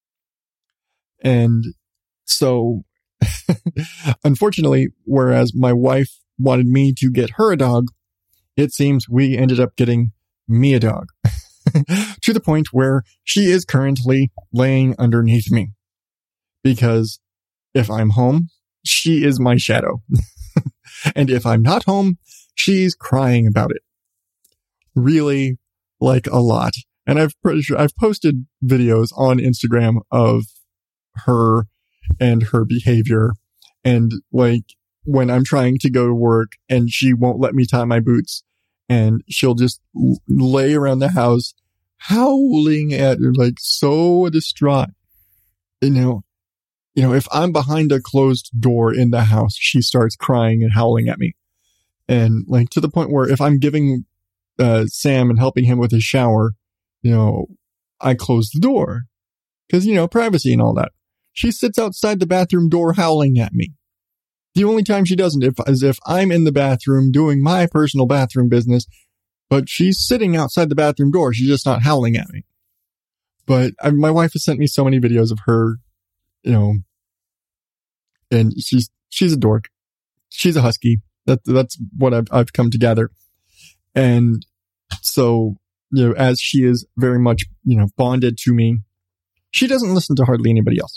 And so unfortunately, whereas my wife wanted me to get her a dog, it seems we ended up getting me a dog to the point where she is currently laying underneath me because if I'm home, she is my shadow. And if I'm not home, she's crying about it. Really, like a lot. And I've pretty sure I've posted videos on Instagram of her and her behavior. And like when I'm trying to go to work and she won't let me tie my boots and she'll just l- lay around the house howling at her, like so distraught. You know, you know, if I'm behind a closed door in the house, she starts crying and howling at me. And like to the point where if I'm giving uh, Sam and helping him with his shower, you know, I close the door because, you know, privacy and all that. She sits outside the bathroom door howling at me. The only time she doesn't if, is if I'm in the bathroom doing my personal bathroom business, but she's sitting outside the bathroom door. She's just not howling at me. But I, my wife has sent me so many videos of her, you know, and she's, she's a dork. She's a husky. That, that's what I've, I've come to gather. And so, you know, as she is very much, you know, bonded to me, she doesn't listen to hardly anybody else.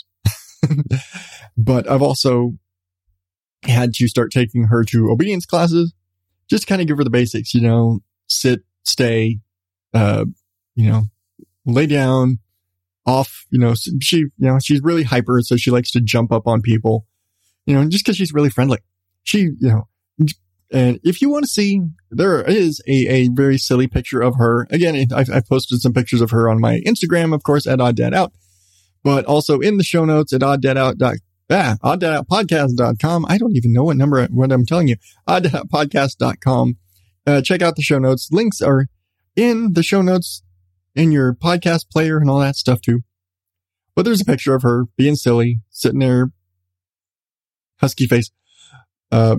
But I've also had to start taking her to obedience classes just kind of give her the basics, you know, sit, stay, uh, you know, lay down, off, you know, she, you know, she's really hyper. So she likes to jump up on people, you know, just cause she's really friendly. She, you know, and if you want to see, there is a, a very silly picture of her. Again, I've, I've posted some pictures of her on my Instagram, of course, at Odd Dad Out, but also in the show notes at odd dad out dot ah, odd dad out podcast dot com. I don't even know what number, what I'm telling you, odd dad out podcast dot com. Uh, check out the show notes. Links are in the show notes in your podcast player and all that stuff too. But there's a picture of her being silly, sitting there, husky face. Um,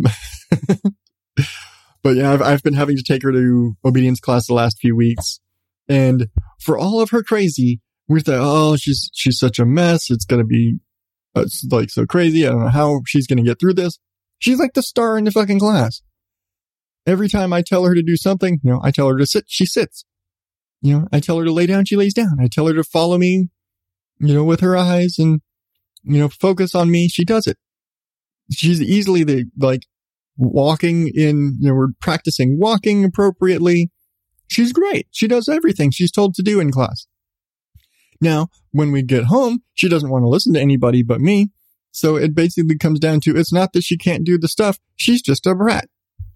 but yeah, I've, I've been having to take her to obedience class the last few weeks. And for all of her crazy, we thought, oh, she's, she's such a mess. It's going to be uh, it's like so crazy. I don't know how she's going to get through this. She's like the star in the fucking class. Every time I tell her to do something, you know, I tell her to sit, she sits. You know, I tell her to lay down, she lays down. I tell her to follow me, you know, with her eyes and, you know, focus on me. She does it. She's easily the, like, walking in, you know, we're practicing walking appropriately. She's great. She does everything she's told to do in class. Now, when we get home, she doesn't want to listen to anybody but me. So it basically comes down to, it's not that she can't do the stuff. She's just a brat.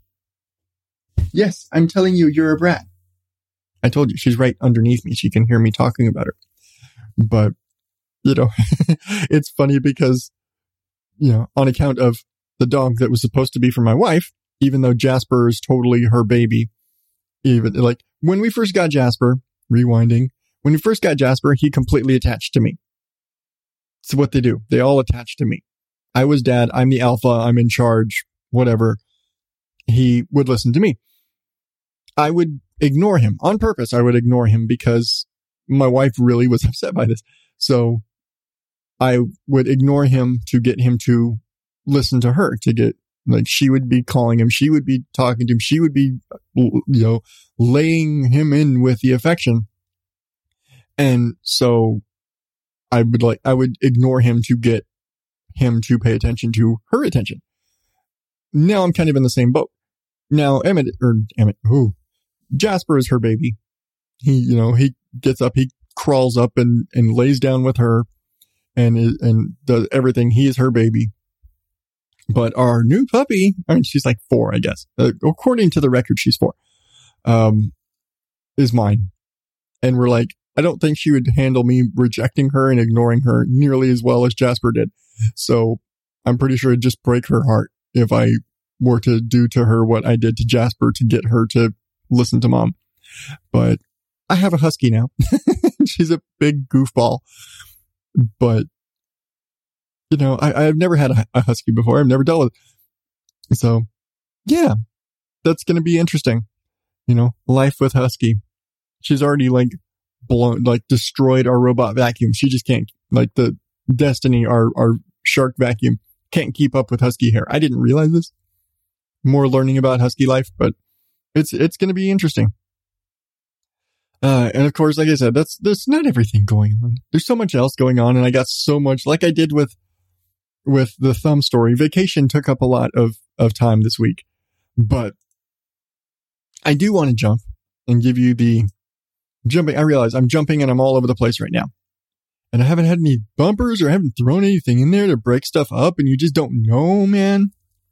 Yes, I'm telling you, you're a brat. I told you, she's right underneath me. She can hear me talking about her. But, you know, it's funny because, you know, on account of the dog that was supposed to be for my wife, even though Jasper is totally her baby, even like when we first got Jasper, rewinding, when we first got Jasper, he completely attached to me. It's what they do. They all attach to me. I was dad. I'm the alpha. I'm in charge, whatever. He would listen to me. I would ignore him on purpose. I would ignore him because my wife really was upset by this. So I would ignore him to get him to listen to her, to get, like, she would be calling him. She would be talking to him. She would be, you know, laying him in with the affection. And so I would like, I would ignore him to get him to pay attention to her attention. Now I'm kind of in the same boat. Now Emmett, or Emmett, ooh, Jasper is her baby. He, you know, he gets up, he crawls up and, and lays down with her and, and does everything. He is her baby. But our new puppy, I mean, she's like four, I guess. Uh, according to the record, she's four, um, is mine. And we're like, I don't think she would handle me rejecting her and ignoring her nearly as well as Jasper did. So I'm pretty sure it'd just break her heart if I were to do to her what I did to Jasper to get her to listen to mom. But I have a husky now. She's a big goofball. But, you know, I, I've never had a, a husky before. I've never dealt with it. So, yeah, that's going to be interesting. You know, life with husky. She's already like blown, like destroyed our robot vacuum. She just can't, like the Destiny, our, our shark vacuum, can't keep up with husky hair. I didn't realize this. More learning about husky life, but it's, it's going to be interesting. Uh, and of course, like I said, that's, there's not everything going on. There's so much else going on. And I got so much, like I did with, with the thumb story. Vacation took up a lot of, of time this week, but I do want to jump and give you the jumping. I realize I'm jumping and I'm all over the place right now. And I haven't had any bumpers or I haven't thrown anything in there to break stuff up and you just don't know, man.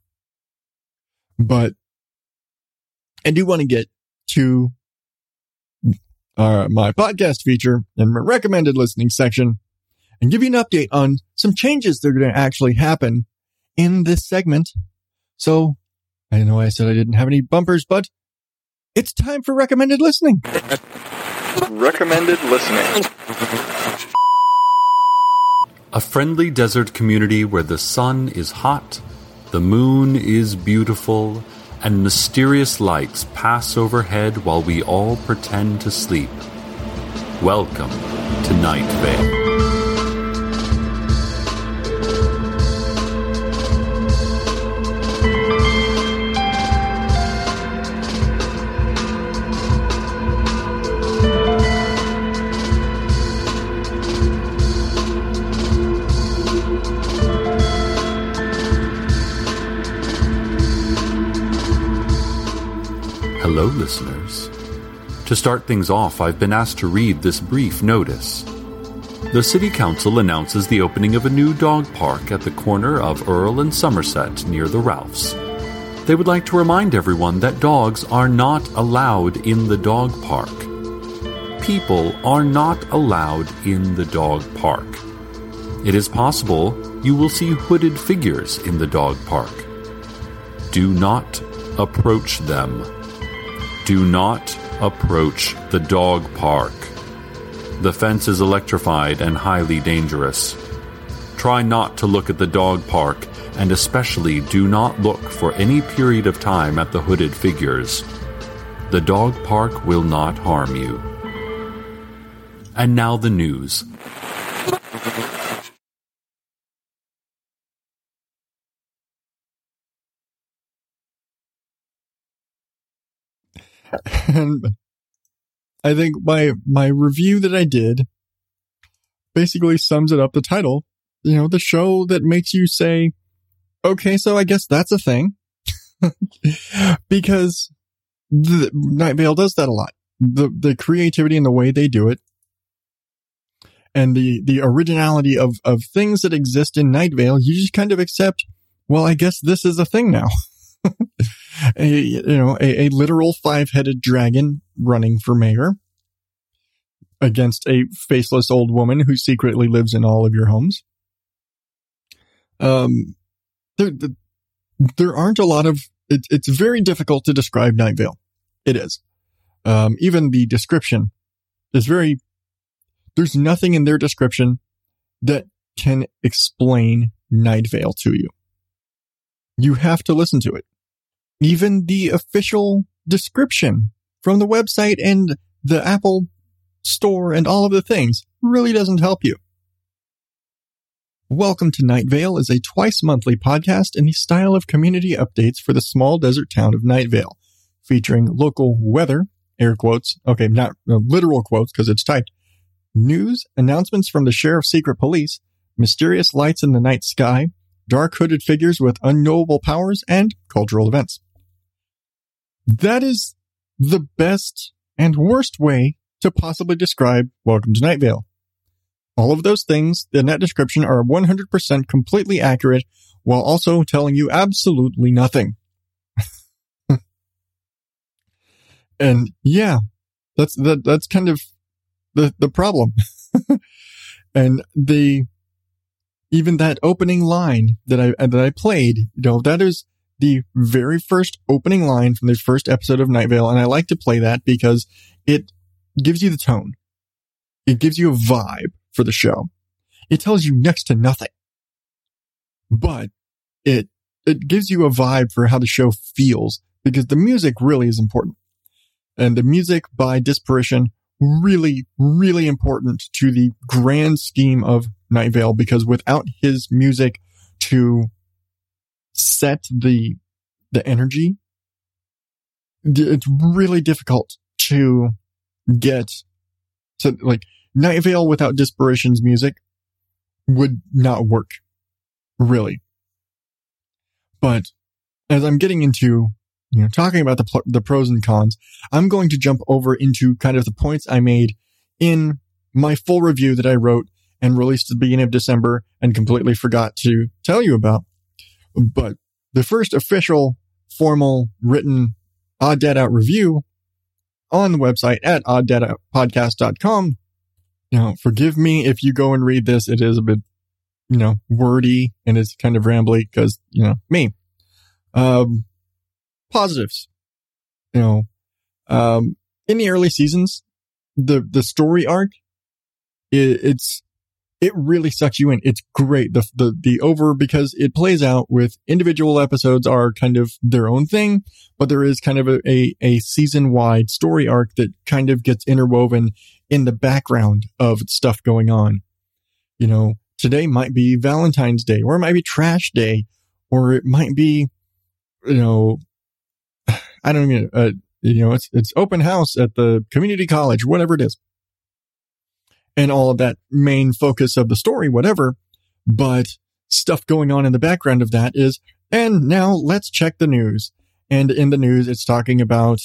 But I do want to get to uh, my podcast feature and my recommended listening section and give you an update on some changes that are going to actually happen in this segment. So I know I said I didn't have any bumpers, but it's time for recommended listening. Recommended listening. A friendly desert community where the sun is hot, the moon is beautiful, and mysterious lights pass overhead while we all pretend to sleep. Welcome to Night Vale. listeners. To start things off, I've been asked to read this brief notice. The City Council announces the opening of a new dog park at the corner of Earl and Somerset near the Ralphs. They would like to remind everyone that dogs are not allowed in the dog park. People are not allowed in the dog park. It is possible you will see hooded figures in the dog park. Do not approach them. Do not approach the dog park. The fence is electrified and highly dangerous. Try not to look at the dog park, and especially do not look for any period of time at the hooded figures. The dog park will not harm you. And now the news. And I think my my review that I did basically sums it up. The title, you know, the show that makes you say, okay, so I guess that's a thing. Because the, Night Vale does that a lot. The the creativity and the way they do it, and the the originality of of things that exist in Night Vale, you just kind of accept, well, I guess this is a thing now. a, you know, a, a literal five-headed dragon running for mayor against a faceless old woman who secretly lives in all of your homes. Um, there, there aren't a lot of, it, it's very difficult to describe Night Vale. It is. Um, even the description is very, there's nothing in their description that can explain Night Vale to you. You have to listen to it. Even the official description from the website and the Apple Store and all of the things really doesn't help you. Welcome to Night Vale is a twice-monthly podcast in the style of community updates for the small desert town of Night Vale, featuring local weather, air quotes, okay, not uh, literal quotes because it's typed, news, announcements from the sheriff's secret police, mysterious lights in the night sky, dark hooded figures with unknowable powers, and cultural events. That is the best and worst way to possibly describe Welcome to Night Vale. All of those things in that description are one hundred percent completely accurate while also telling you absolutely nothing. And yeah, that's that, that's kind of the, the problem. And the, even that opening line that I, that I played, you know, that is the very first opening line from the first episode of Night Vale. And I like to play that because it gives you the tone. It gives you a vibe for the show. It tells you next to nothing, but it, it gives you a vibe for how the show feels because the music really is important. And the music by Disparition, really, really important to the grand scheme of Night Vale, because without his music to set the, the energy, it's really difficult to get to, like, Night Vale without Disparition's music would not work, really. But as I'm getting into, you know, talking about the pl- the pros and cons, I'm going to jump over into kind of the points I made in my full review that I wrote and released at the beginning of December and completely forgot to tell you about. But the first official, formal, written Odd Dad Out review on the website at odd dad out podcast dot com. Now, forgive me if you go and read this. It is a bit, you know, wordy and it's kind of rambly because, you know, me. Um, positives. You know, um, in the early seasons, the, the story arc, it, it's, it really sucks you in. It's great. The, the, the over, because it plays out with individual episodes are kind of their own thing, but there is kind of a, a, a season wide story arc that kind of gets interwoven in the background of stuff going on. You know, today might be Valentine's Day, or it might be Trash Day, or it might be, you know, I don't know, uh, you know, it's, it's open house at the community college, whatever it is. And all of that main focus of the story, whatever. But stuff going on in the background of that is, and now let's check the news. And in the news, it's talking about,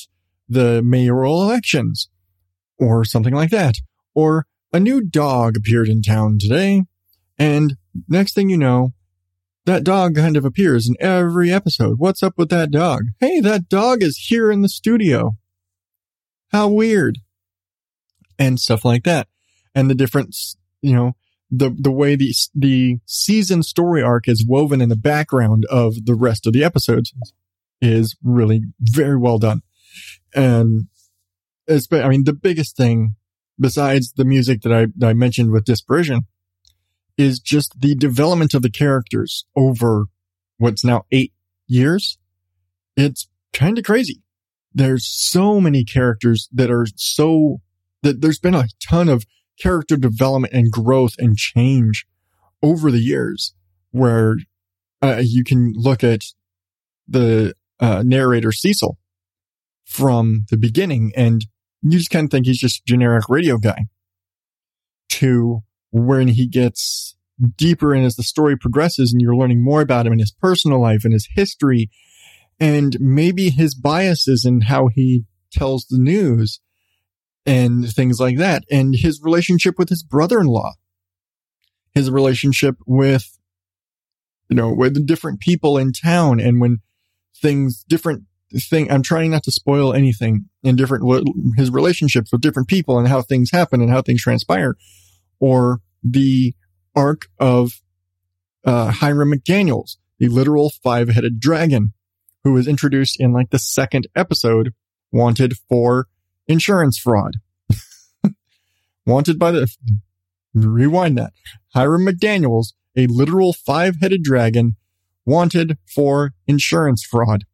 the mayoral elections or something like that. Or a new dog appeared in town today, and next thing you know, that dog kind of appears in every episode. What's up with that dog? Hey, that dog is here in the studio. How weird. And stuff like that. And the difference, you know, the, the way the, the season story arc is woven in the background of the rest of the episodes is really very well done. And it's, I mean, the biggest thing besides the music that I, that I mentioned with Dispersion is just the development of the characters over what's now eight years. It's kind of crazy. There's so many characters that are so, that there's been a ton of character development and growth and change over the years, where uh, you can look at the uh, narrator Cecil from the beginning and you just kind of think he's just a generic radio guy, to when he gets deeper and as the story progresses and you're learning more about him in his personal life and his history and maybe his biases and how he tells the news and things like that, and his relationship with his brother-in-law, his relationship with, you know, with the different people in town, and when things, different thing, I'm trying not to spoil anything, in different, his relationships with different people and how things happen and how things transpire, or the arc of uh, Hiram McDaniels, the literal five-headed dragon, who was introduced in like the second episode, wanted for insurance fraud. Wanted by the, rewind that. Hiram McDaniels, a literal five-headed dragon, wanted for insurance fraud.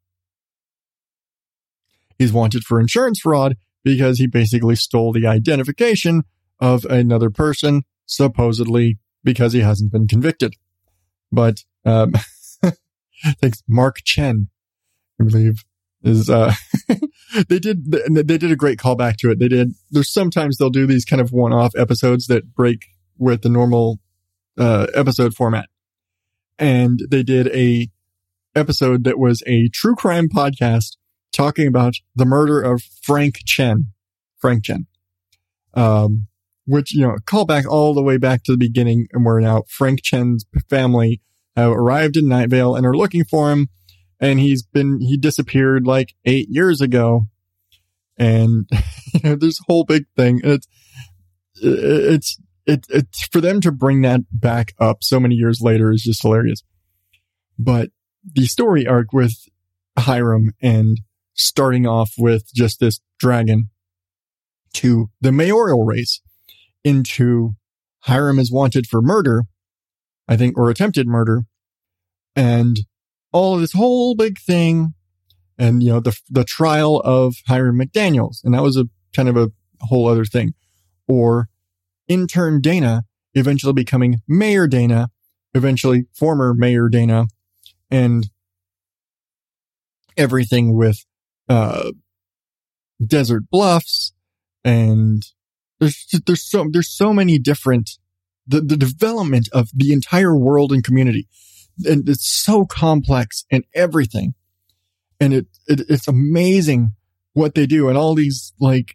He's wanted for insurance fraud because he basically stole the identification of another person, supposedly because he hasn't been convicted. But, um, thanks, Mark Chen, I believe, is, uh, they did, they did a great callback to it. They did, there's sometimes they'll do these kind of one-off episodes that break with the normal, uh, episode format. And they did a episode that was a true crime podcast talking about the murder of Frank Chen, Frank Chen, um, which, you know, call back all the way back to the beginning, and where now Frank Chen's family have arrived in Night Vale and are looking for him. And he's been, he disappeared like eight years ago. And, you know, there's a whole big thing. It's, it's, it, it's for them to bring that back up so many years later is just hilarious. But the story arc with Hiram, and starting off with just this dragon, to the mayoral race, into Hiram is wanted for murder, I think, or attempted murder, and all of this whole big thing, and, you know, the the trial of Hiram McDaniels, and that was a kind of a whole other thing. Or intern Dana eventually becoming Mayor Dana, eventually former Mayor Dana, and everything with uh Desert Bluffs, and there's there's so there's so many different, the the development of the entire world and community. And it's so complex and everything. And it, it, it's amazing what they do. And all these, like,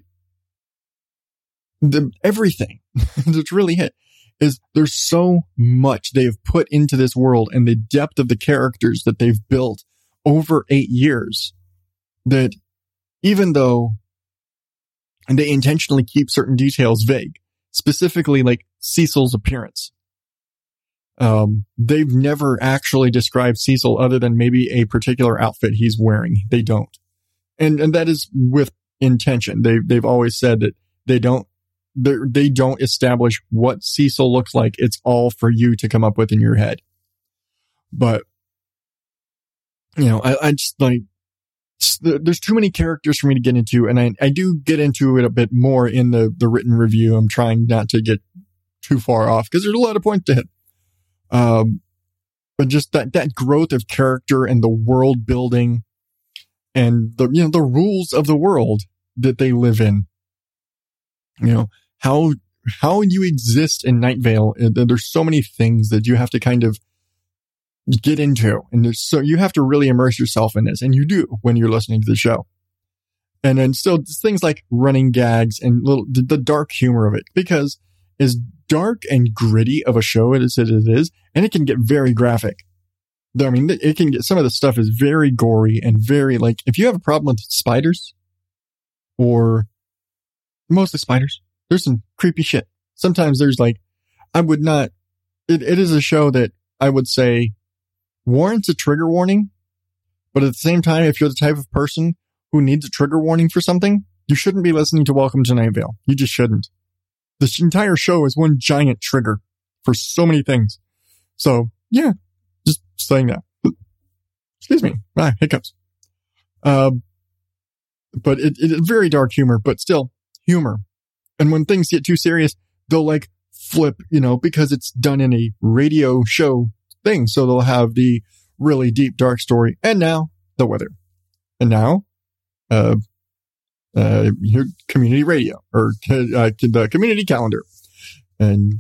the, everything that's really hit is there's so much they have put into this world, and the depth of the characters that they've built over eight years, that even though they intentionally keep certain details vague, specifically like Cecil's appearance. Um, they've never actually described Cecil other than maybe a particular outfit he's wearing. They don't. And, and that is with intention. They, they've always said that they don't, they don't establish what Cecil looks like. It's all for you to come up with in your head. But, you know, I, I just like, there's too many characters for me to get into, and I, I do get into it a bit more in the, the written review. I'm trying not to get too far off because there's a lot of points to hit. Um, but just that, that growth of character and the world building and the, you know, the rules of the world that they live in, you know, how, how you exist in Night Vale. There's so many things that you have to kind of get into. And there's so you have to really immerse yourself in this. And you do when you're listening to the show. And then still things like running gags and little, the, the dark humor of it, because as dark and gritty of a show as it is, and it can get very graphic. I mean, it can get, some of the stuff is very gory and very, like, if you have a problem with spiders, or mostly spiders, there's some creepy shit. Sometimes there's like, I would not, it, it is a show that I would say warrants a trigger warning, but at the same time, if you're the type of person who needs a trigger warning for something, you shouldn't be listening to Welcome to Night Vale. You just shouldn't. This entire show is one giant trigger for so many things. So, yeah, just saying that. Excuse me. Ah, hiccups. Um, but it, it is very dark humor, but still humor. And when things get too serious, they'll like flip, you know, because it's done in a radio show thing. So they'll have the really deep, dark story. And now the weather. And now, uh, uh, your community radio or uh, the community calendar. And,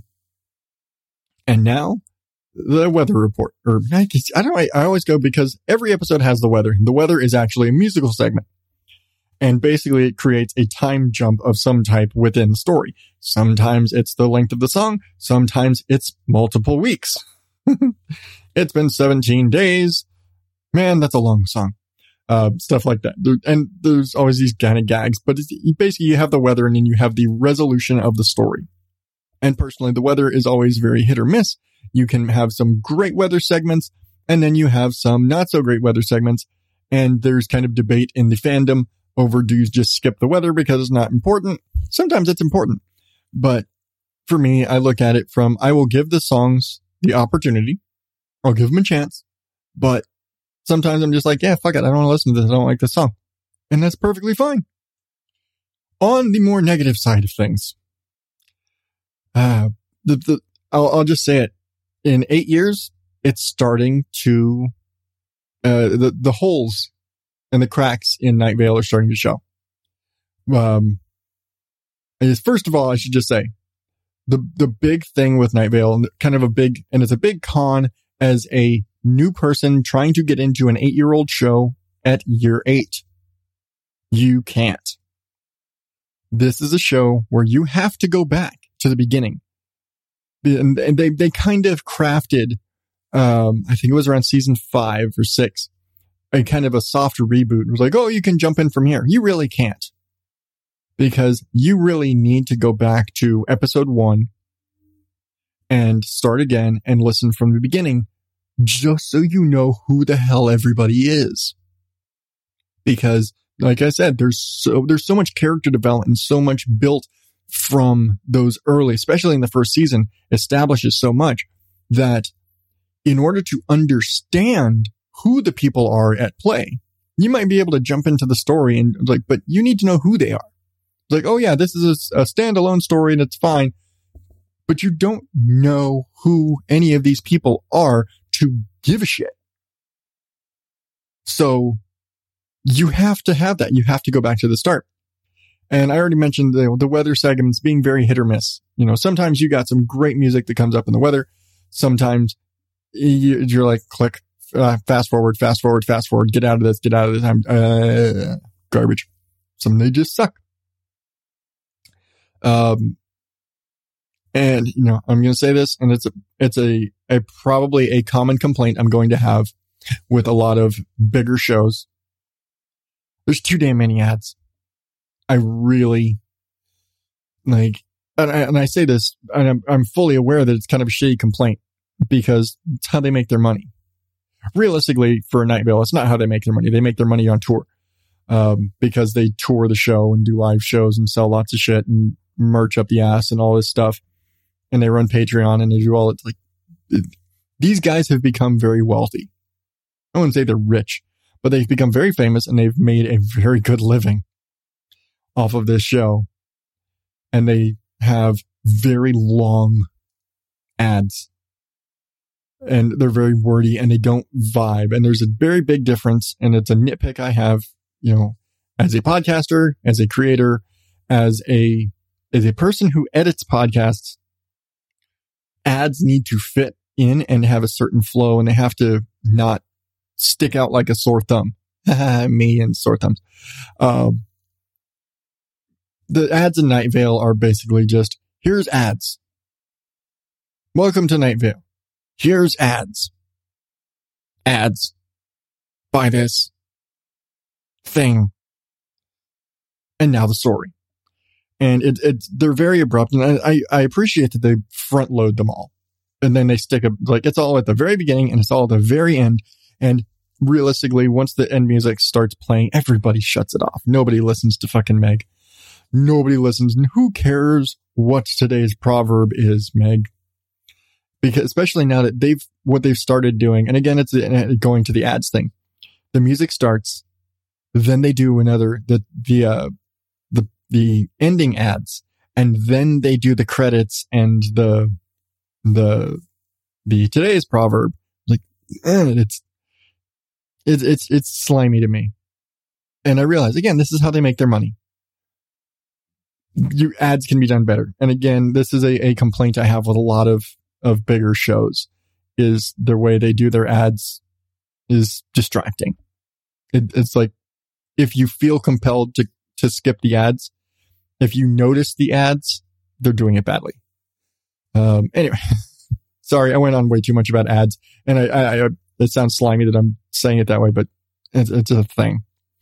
and now the weather report, or I, I don't know. I, I always go because every episode has the weather. The weather is actually a musical segment. And basically it creates a time jump of some type within the story. Sometimes it's the length of the song. Sometimes it's multiple weeks. It's been seventeen days. Man, that's a long song. Uh, stuff like that. There, and there's always these kind of gags, but it's, basically you have the weather and then you have the resolution of the story. And personally, the weather is always very hit or miss. You can have some great weather segments and then you have some not so great weather segments. And there's kind of debate in the fandom over do you just skip the weather because it's not important? Sometimes it's important. But for me, I look at it from, I will give the songs the opportunity. I'll give them a chance. But sometimes I'm just like, yeah, fuck it. I don't want to listen to this. I don't like this song. And that's perfectly fine. On the more negative side of things, uh, the, the, I'll, I'll just say it. In eight years, it's starting to, uh, the, the holes and the cracks in Night Vale are starting to show. Um, is first of all, I should just say the, the big thing with Night Vale, kind of a big, and it's a big con as a new person trying to get into an eight year old show at year eight. You can't. This is a show where you have to go back to the beginning. And they, they kind of crafted, um, I think it was around season five or six, a kind of a soft reboot. It was like, oh, you can jump in from here. You really can't. Because you really need to go back to episode one and start again and listen from the beginning just so you know who the hell everybody is. Because, like I said, there's so, there's so much character development and so much built from those early, especially in the first season, establishes so much that in order to understand who the people are at play, you might be able to jump into the story and like, but you need to know who they are. It's like, oh yeah, this is a, a standalone story and it's fine. But you don't know who any of these people are to give a shit. So you have to have that. You have to go back to the start. And I already mentioned the, the weather segments being very hit or miss. You know, sometimes you got some great music that comes up in the weather. Sometimes you, you're like, click, uh, fast forward, fast forward, fast forward, get out of this, get out of this. I'm, uh, garbage. Some they just suck. Um, and you know, I'm going to say this, and it's a, it's a, a probably a common complaint I'm going to have with a lot of bigger shows. There's too damn many ads. I really like, and I, and I say this, and I'm, I'm fully aware that it's kind of a shitty complaint because it's how they make their money. Realistically, for Night Vale, it's not how they make their money. They make their money on tour, um, because they tour the show and do live shows and sell lots of shit and merch up the ass and all this stuff. And they run Patreon and they do all it. Like, it, these guys have become very wealthy. I wouldn't say they're rich, but they've become very famous and they've made a very good living off of this show. And they have very long ads and they're very wordy and they don't vibe. And there's a very big difference. And it's a nitpick I have, you know, as a podcaster, as a creator, as a, as a person who edits podcasts. Ads need to fit in and have a certain flow and they have to not stick out like a sore thumb. Me and sore thumbs. Um, the ads in Night Vale are basically just, here's ads. Welcome to Night Vale. Here's ads. Ads. Buy this thing. And now the story. And it, it's, they're very abrupt, and I, I, I appreciate that they front load them all. And then they stick a, like, it's all at the very beginning and it's all at the very end. And realistically, once the end music starts playing, everybody shuts it off. Nobody listens to fucking Meg. Nobody listens. And who cares what today's proverb is, Meg? Because especially now that they've, what they've started doing, and again, it's going to the ads thing. The music starts, then they do another, the, the, uh, the, the ending ads, and then they do the credits and the, the, the today's proverb. Like, eh, it's, it's, it's, it's slimy to me. And I realize, again, this is how they make their money. Your ads can be done better. And again, this is a, a complaint I have with a lot of, of bigger shows, is the way they do their ads is distracting. It, it's like, if you feel compelled to, to skip the ads, if you notice the ads, they're doing it badly. Um, anyway, sorry, I went on way too much about ads, and I, I, I it sounds slimy that I'm saying it that way, but it's, it's a thing.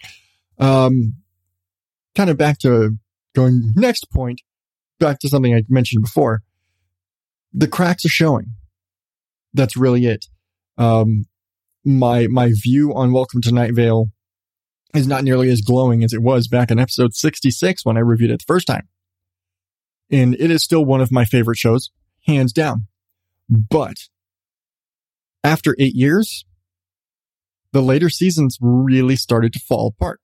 Um, kind of back to going next point, back to something I mentioned before. The cracks are showing. That's really it. Um, my, my view on Welcome to Night Vale is not nearly as glowing as it was back in episode sixty-six when I reviewed it the first time. And it is still one of my favorite shows, hands down. But after eight years, the later seasons really started to fall apart.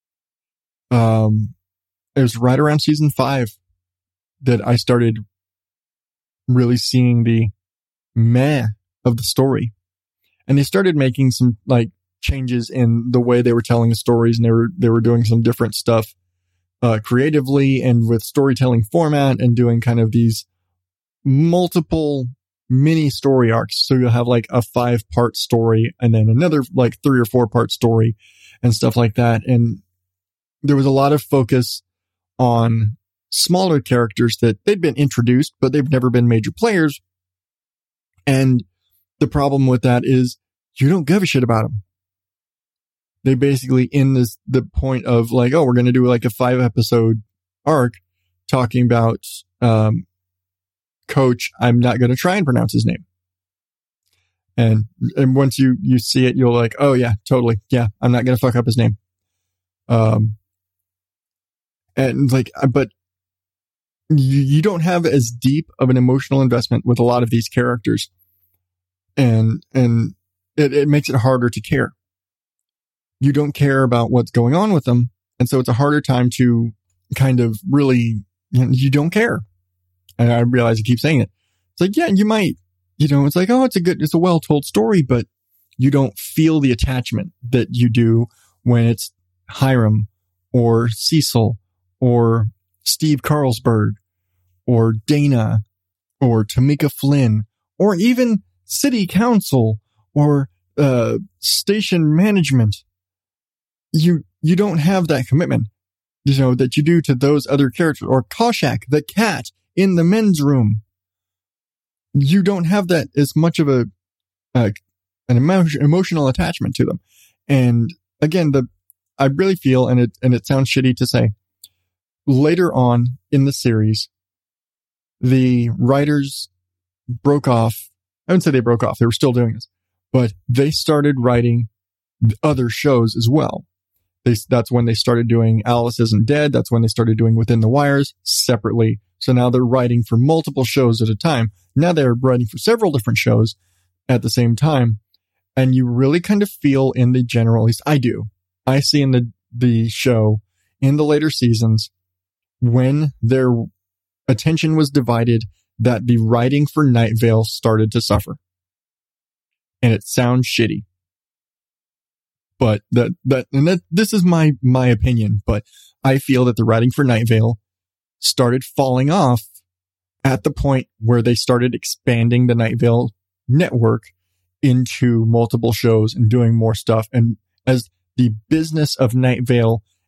Um, it was right around season five that I started really seeing the meh of the story. And they started making some like changes in the way they were telling the stories, and they were, they were doing some different stuff, uh, creatively and with storytelling format, and doing kind of these multiple mini story arcs. So you'll have like a five part story and then another like three or four part story and stuff like that. And there was a lot of focus on smaller characters that they'd been introduced, but they've never been major players. And the problem with that is you don't give a shit about them. They basically, in this, the point of like, oh, we're going to do like a five episode arc talking about, um, Coach, I'm not going to try and pronounce his name. And, and once you, you see it, you'll like, oh yeah, totally. Yeah. I'm not going to fuck up his name. Um, and like, but you, you don't have as deep of an emotional investment with a lot of these characters. And, and it, it makes it harder to care. You don't care about what's going on with them. And so it's a harder time to kind of really, you know, you don't care. And I realize I keep saying it. It's like, yeah, you might, you know, it's like, oh, it's a good, it's a well told story, but you don't feel the attachment that you do when it's Hiram or Cecil or Steve Carlsberg or Dana or Tamika Flynn or even city council or, uh, station management. You, you don't have that commitment, you know, that you do to those other characters, or Koshak, the cat in the men's room. You don't have that as much of a, uh, an emo- emotional attachment to them. And again, the, I really feel, and it, and it sounds shitty to say, later on in the series, the writers broke off. I wouldn't say they broke off. They were still doing this, but they started writing other shows as well. They, that's when they started doing Alice Isn't Dead. That's when they started doing Within the Wires separately. So now they're writing for multiple shows at a time. Now they're writing for several different shows at the same time. And you really kind of feel in the general, at least I do. I see in the, the show in the later seasons when their attention was divided that the writing for Night Vale started to suffer. And it sounds shitty. But that, that, and that, this is my, my opinion, but I feel that the writing for Night Vale started falling off at the point where they started expanding the Night Vale network into multiple shows and doing more stuff. And as the business of Night Vale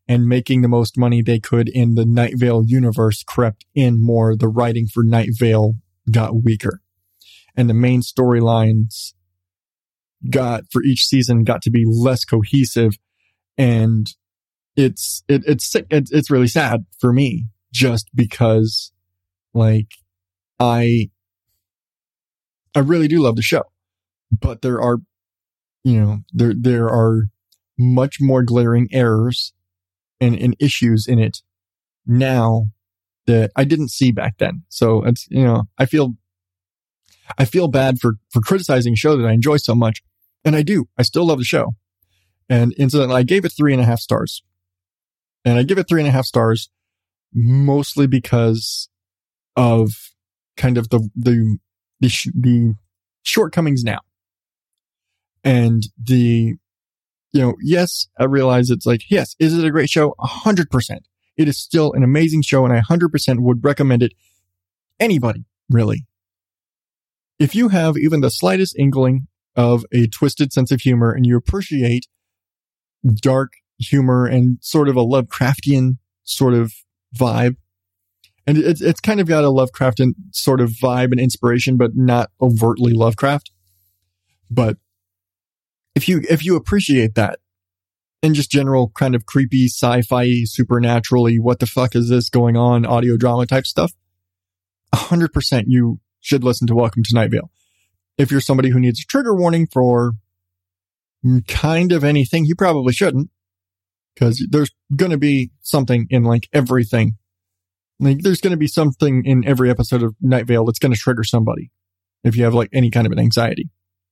and making the most money they could in the Night Vale universe crept in more. The writing for Night Vale got weaker. And the main storylines got, for each season, got to be less cohesive. And it's, it, it's, it's, it's really sad for me, just because, like, I, I really do love the show, but there are, you know, there, there are much more glaring errors and, and issues in it now that I didn't see back then. So it's, you know, I feel, I feel bad for, for criticizing a show that I enjoy so much. And I do. I still love the show. And incidentally, I gave it three and a half stars. And I give it three and a half stars mostly because of kind of the, the, the, sh- the shortcomings now. And the, you know, yes, I realize it's like, yes, is it a great show? A hundred percent. It is still an amazing show, and I a hundred percent would recommend it. Anybody, really. If you have even the slightest inkling of a twisted sense of humor and you appreciate dark humor and sort of a Lovecraftian sort of vibe, and it's it's kind of got a Lovecraftian sort of vibe and inspiration, but not overtly Lovecraft. But if you if you appreciate that and just general kind of creepy sci-fi, supernaturally, what the fuck is this going on, audio drama type stuff, a hundred percent you should listen to Welcome to Night Vale. If you're somebody who needs a trigger warning for kind of anything, you probably shouldn't, because there's going to be something in like everything. Like there's going to be something in every episode of Night Vale that's going to trigger somebody if you have like any kind of an anxiety.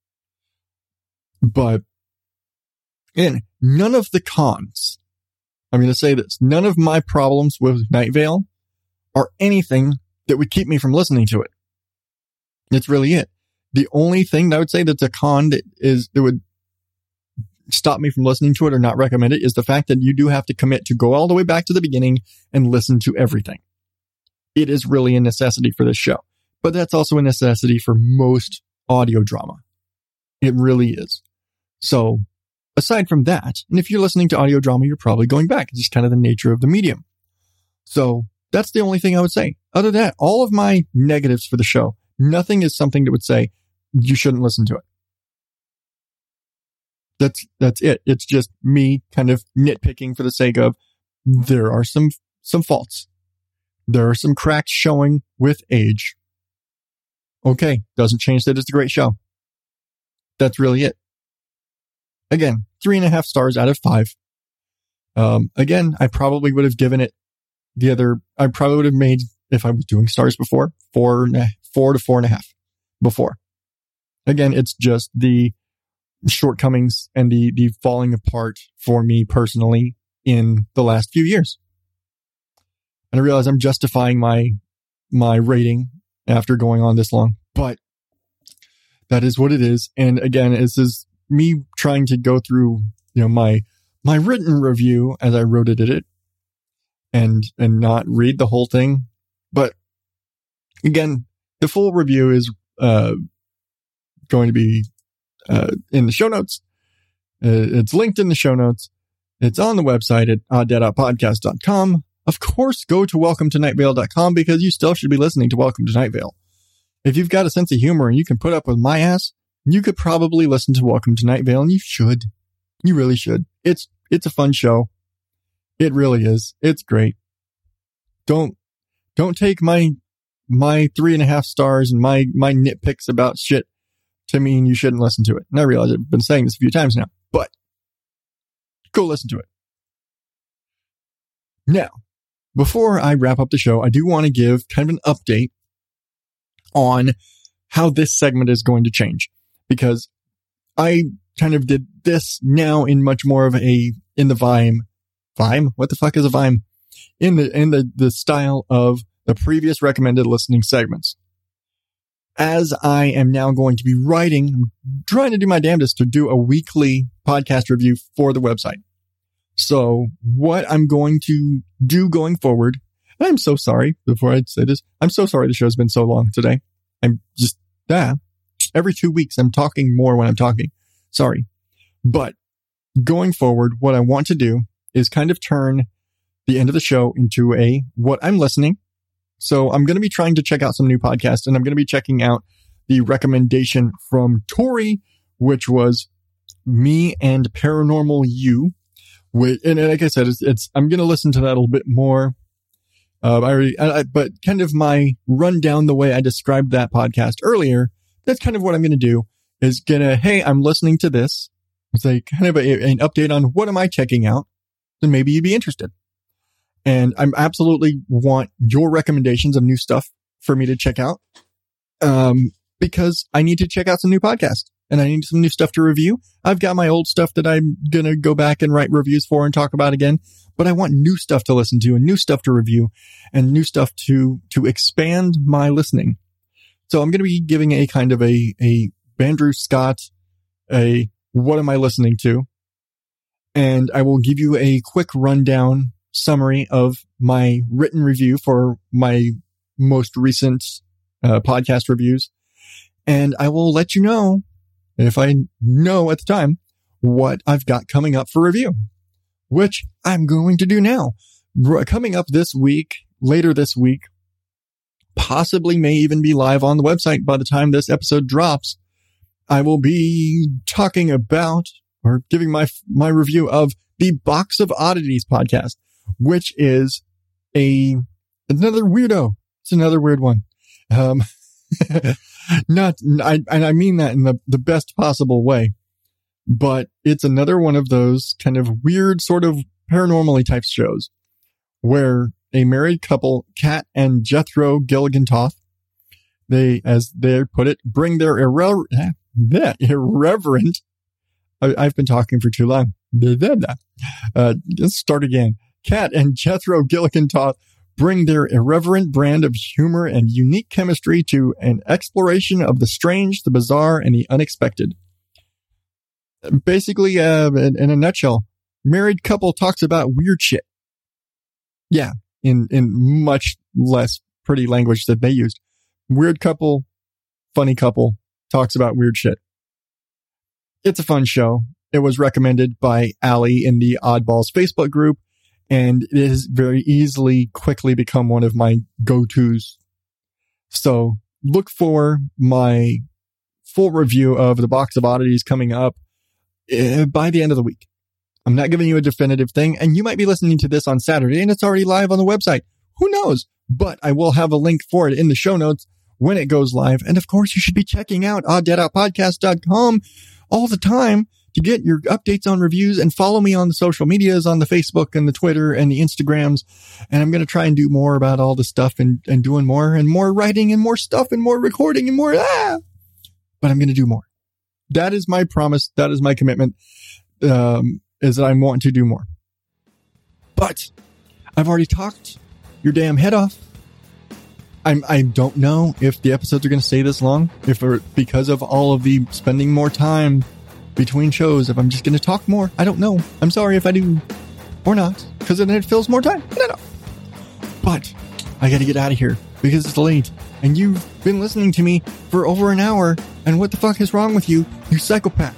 But in none of the cons, I'm going to say this, none of my problems with Night Vale are anything that would keep me from listening to it. It's really it. The only thing that I would say that's a con that is, that would stop me from listening to it or not recommend it is the fact that you do have to commit to go all the way back to the beginning and listen to everything. It is really a necessity for this show, but that's also a necessity for most audio drama. It really is. So aside from that, and if you're listening to audio drama, you're probably going back. It's just kind of the nature of the medium. So that's the only thing I would say. Other than that, all of my negatives for the show, nothing is something that would say you shouldn't listen to it. That's, that's it. It's just me kind of nitpicking for the sake of there are some, some faults. There are some cracks showing with age. Okay. Doesn't change that it's a great show. That's really it. Again, three and a half stars out of five. Um, again, I probably would have given it the other, I probably would have made, if I was doing stars before, four, four to four and a half before. Again, it's just the shortcomings and the, the falling apart for me personally in the last few years. And I realize I'm justifying my, my rating after going on this long, but that is what it is. And again, this is me trying to go through, you know, my, my written review as I wrote it, it and, and not read the whole thing. But again, the full review is, uh, going to be, uh, in the show notes. Uh, it's linked in the show notes. It's on the website at odd dad out podcast dot com. Of course, go to welcome to night vale dot com because you still should be listening to Welcome to Night Vale. If you've got a sense of humor and you can put up with my ass, you could probably listen to Welcome to Night Vale, and you should. You really should. It's, it's a fun show. It really is. It's great. Don't, don't take my, my three and a half stars and my, my nitpicks about shit to mean you shouldn't listen to it. And I realize I've been saying this a few times now, but go listen to it. Now, before I wrap up the show, I do want to give kind of an update on how this segment is going to change, because I kind of did this now in much more of a, in the Vime, Vime? What the fuck is a Vime? In the, in the, the style of the previous recommended listening segments. As I am now going to be writing, I'm trying to do my damnedest to do a weekly podcast review for the website. So what I'm going to do going forward, and I'm so sorry before I say this, I'm so sorry the show's been so long today. I'm just, ah, every two weeks I'm talking more when I'm talking. Sorry. But going forward, what I want to do is kind of turn the end of the show into a what I'm listening. So I'm going to be trying to check out some new podcasts, and I'm going to be checking out the recommendation from Tori, which was Me and Paranormal You. And like I said, it's, it's I'm going to listen to that a little bit more. Uh, I already, I, but kind of my rundown, the way I described that podcast earlier, that's kind of what I'm going to do is gonna, hey, I'm listening to this. It's like kind of a, an update on what am I checking out. Then maybe you'd be interested. And I'm absolutely want your recommendations of new stuff for me to check out. Um, because I need to check out some new podcasts and I need some new stuff to review. I've got my old stuff that I'm going to go back and write reviews for and talk about again, but I want new stuff to listen to and new stuff to review and new stuff to, to expand my listening. So I'm going to be giving a kind of a, a Bandrew Scott, a what am I listening to? And I will give you a quick rundown summary of my written review for my most recent uh, podcast reviews. And I will let you know, if I know at the time, what I've got coming up for review, which I'm going to do now. R- coming up this week, later this week, possibly may even be live on the website by the time this episode drops. I will be talking about or giving my my review of the Box of Oddities podcast, which is a another weirdo. It's another weird one. Um, not, I, and I mean that in the, the best possible way, but it's another one of those kind of weird sort of paranormally type shows where a married couple, Kat and Jethro Gilligan Toth, they, as they put it, bring their irre- that irreverent, I, I've been talking for too long. Uh, let's start again. Kat and Jethro Gilligan Toth bring their irreverent brand of humor and unique chemistry to an exploration of the strange, the bizarre, and the unexpected. Basically, uh, in, in a nutshell, married couple talks about weird shit. Yeah, in, in much less pretty language that they used. Weird couple, funny couple, talks about weird shit. It's a fun show. It was recommended by Allie in the Oddballs Facebook group, and it has very easily, quickly become one of my go-tos. So look for my full review of the Box of Oddities coming up uh, by the end of the week. I'm not giving you a definitive thing, and you might be listening to this on Saturday, and it's already live on the website. Who knows? But I will have a link for it in the show notes when it goes live. And of course, you should be checking out odd dad out podcast dot com all the time to get your updates on reviews, and follow me on the social medias, on the Facebook and the Twitter and the Instagrams. And I'm going to try and do more about all the stuff and, and doing more and more writing and more stuff and more recording and more. Ah, but I'm going to do more. That is my promise. That is my commitment. Um, is that I want to do more, but I've already talked your damn head off. I'm, I don't know if the episodes are going to stay this long, if are because of all of the spending more time between shows, if I'm just going to talk more. I don't know. I'm sorry if I do or not, because then it fills more time. I don't know. But I got to get out of here because it's late and you've been listening to me for over an hour. And what the fuck is wrong with you, you psychopath?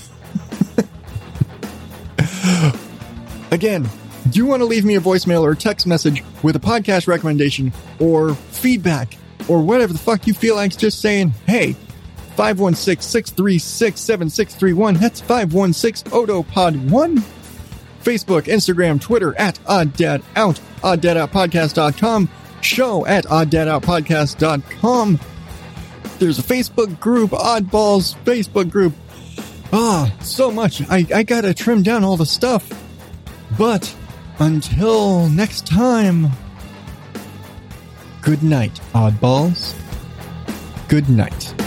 Again, do you want to leave me a voicemail or a text message with a podcast recommendation or feedback or whatever the fuck you feel like just saying, hey, five one six, six three six, seven six three one. That's five one six, O D O P O D one. Facebook, Instagram, Twitter at Odd Dad Out, odd dad out podcast dot com, show at odd dad out podcast dot com. There's a Facebook group, Oddballs Facebook group. Ah, so much. I, I gotta trim down all the stuff. But until next time, good night, Oddballs. Good night.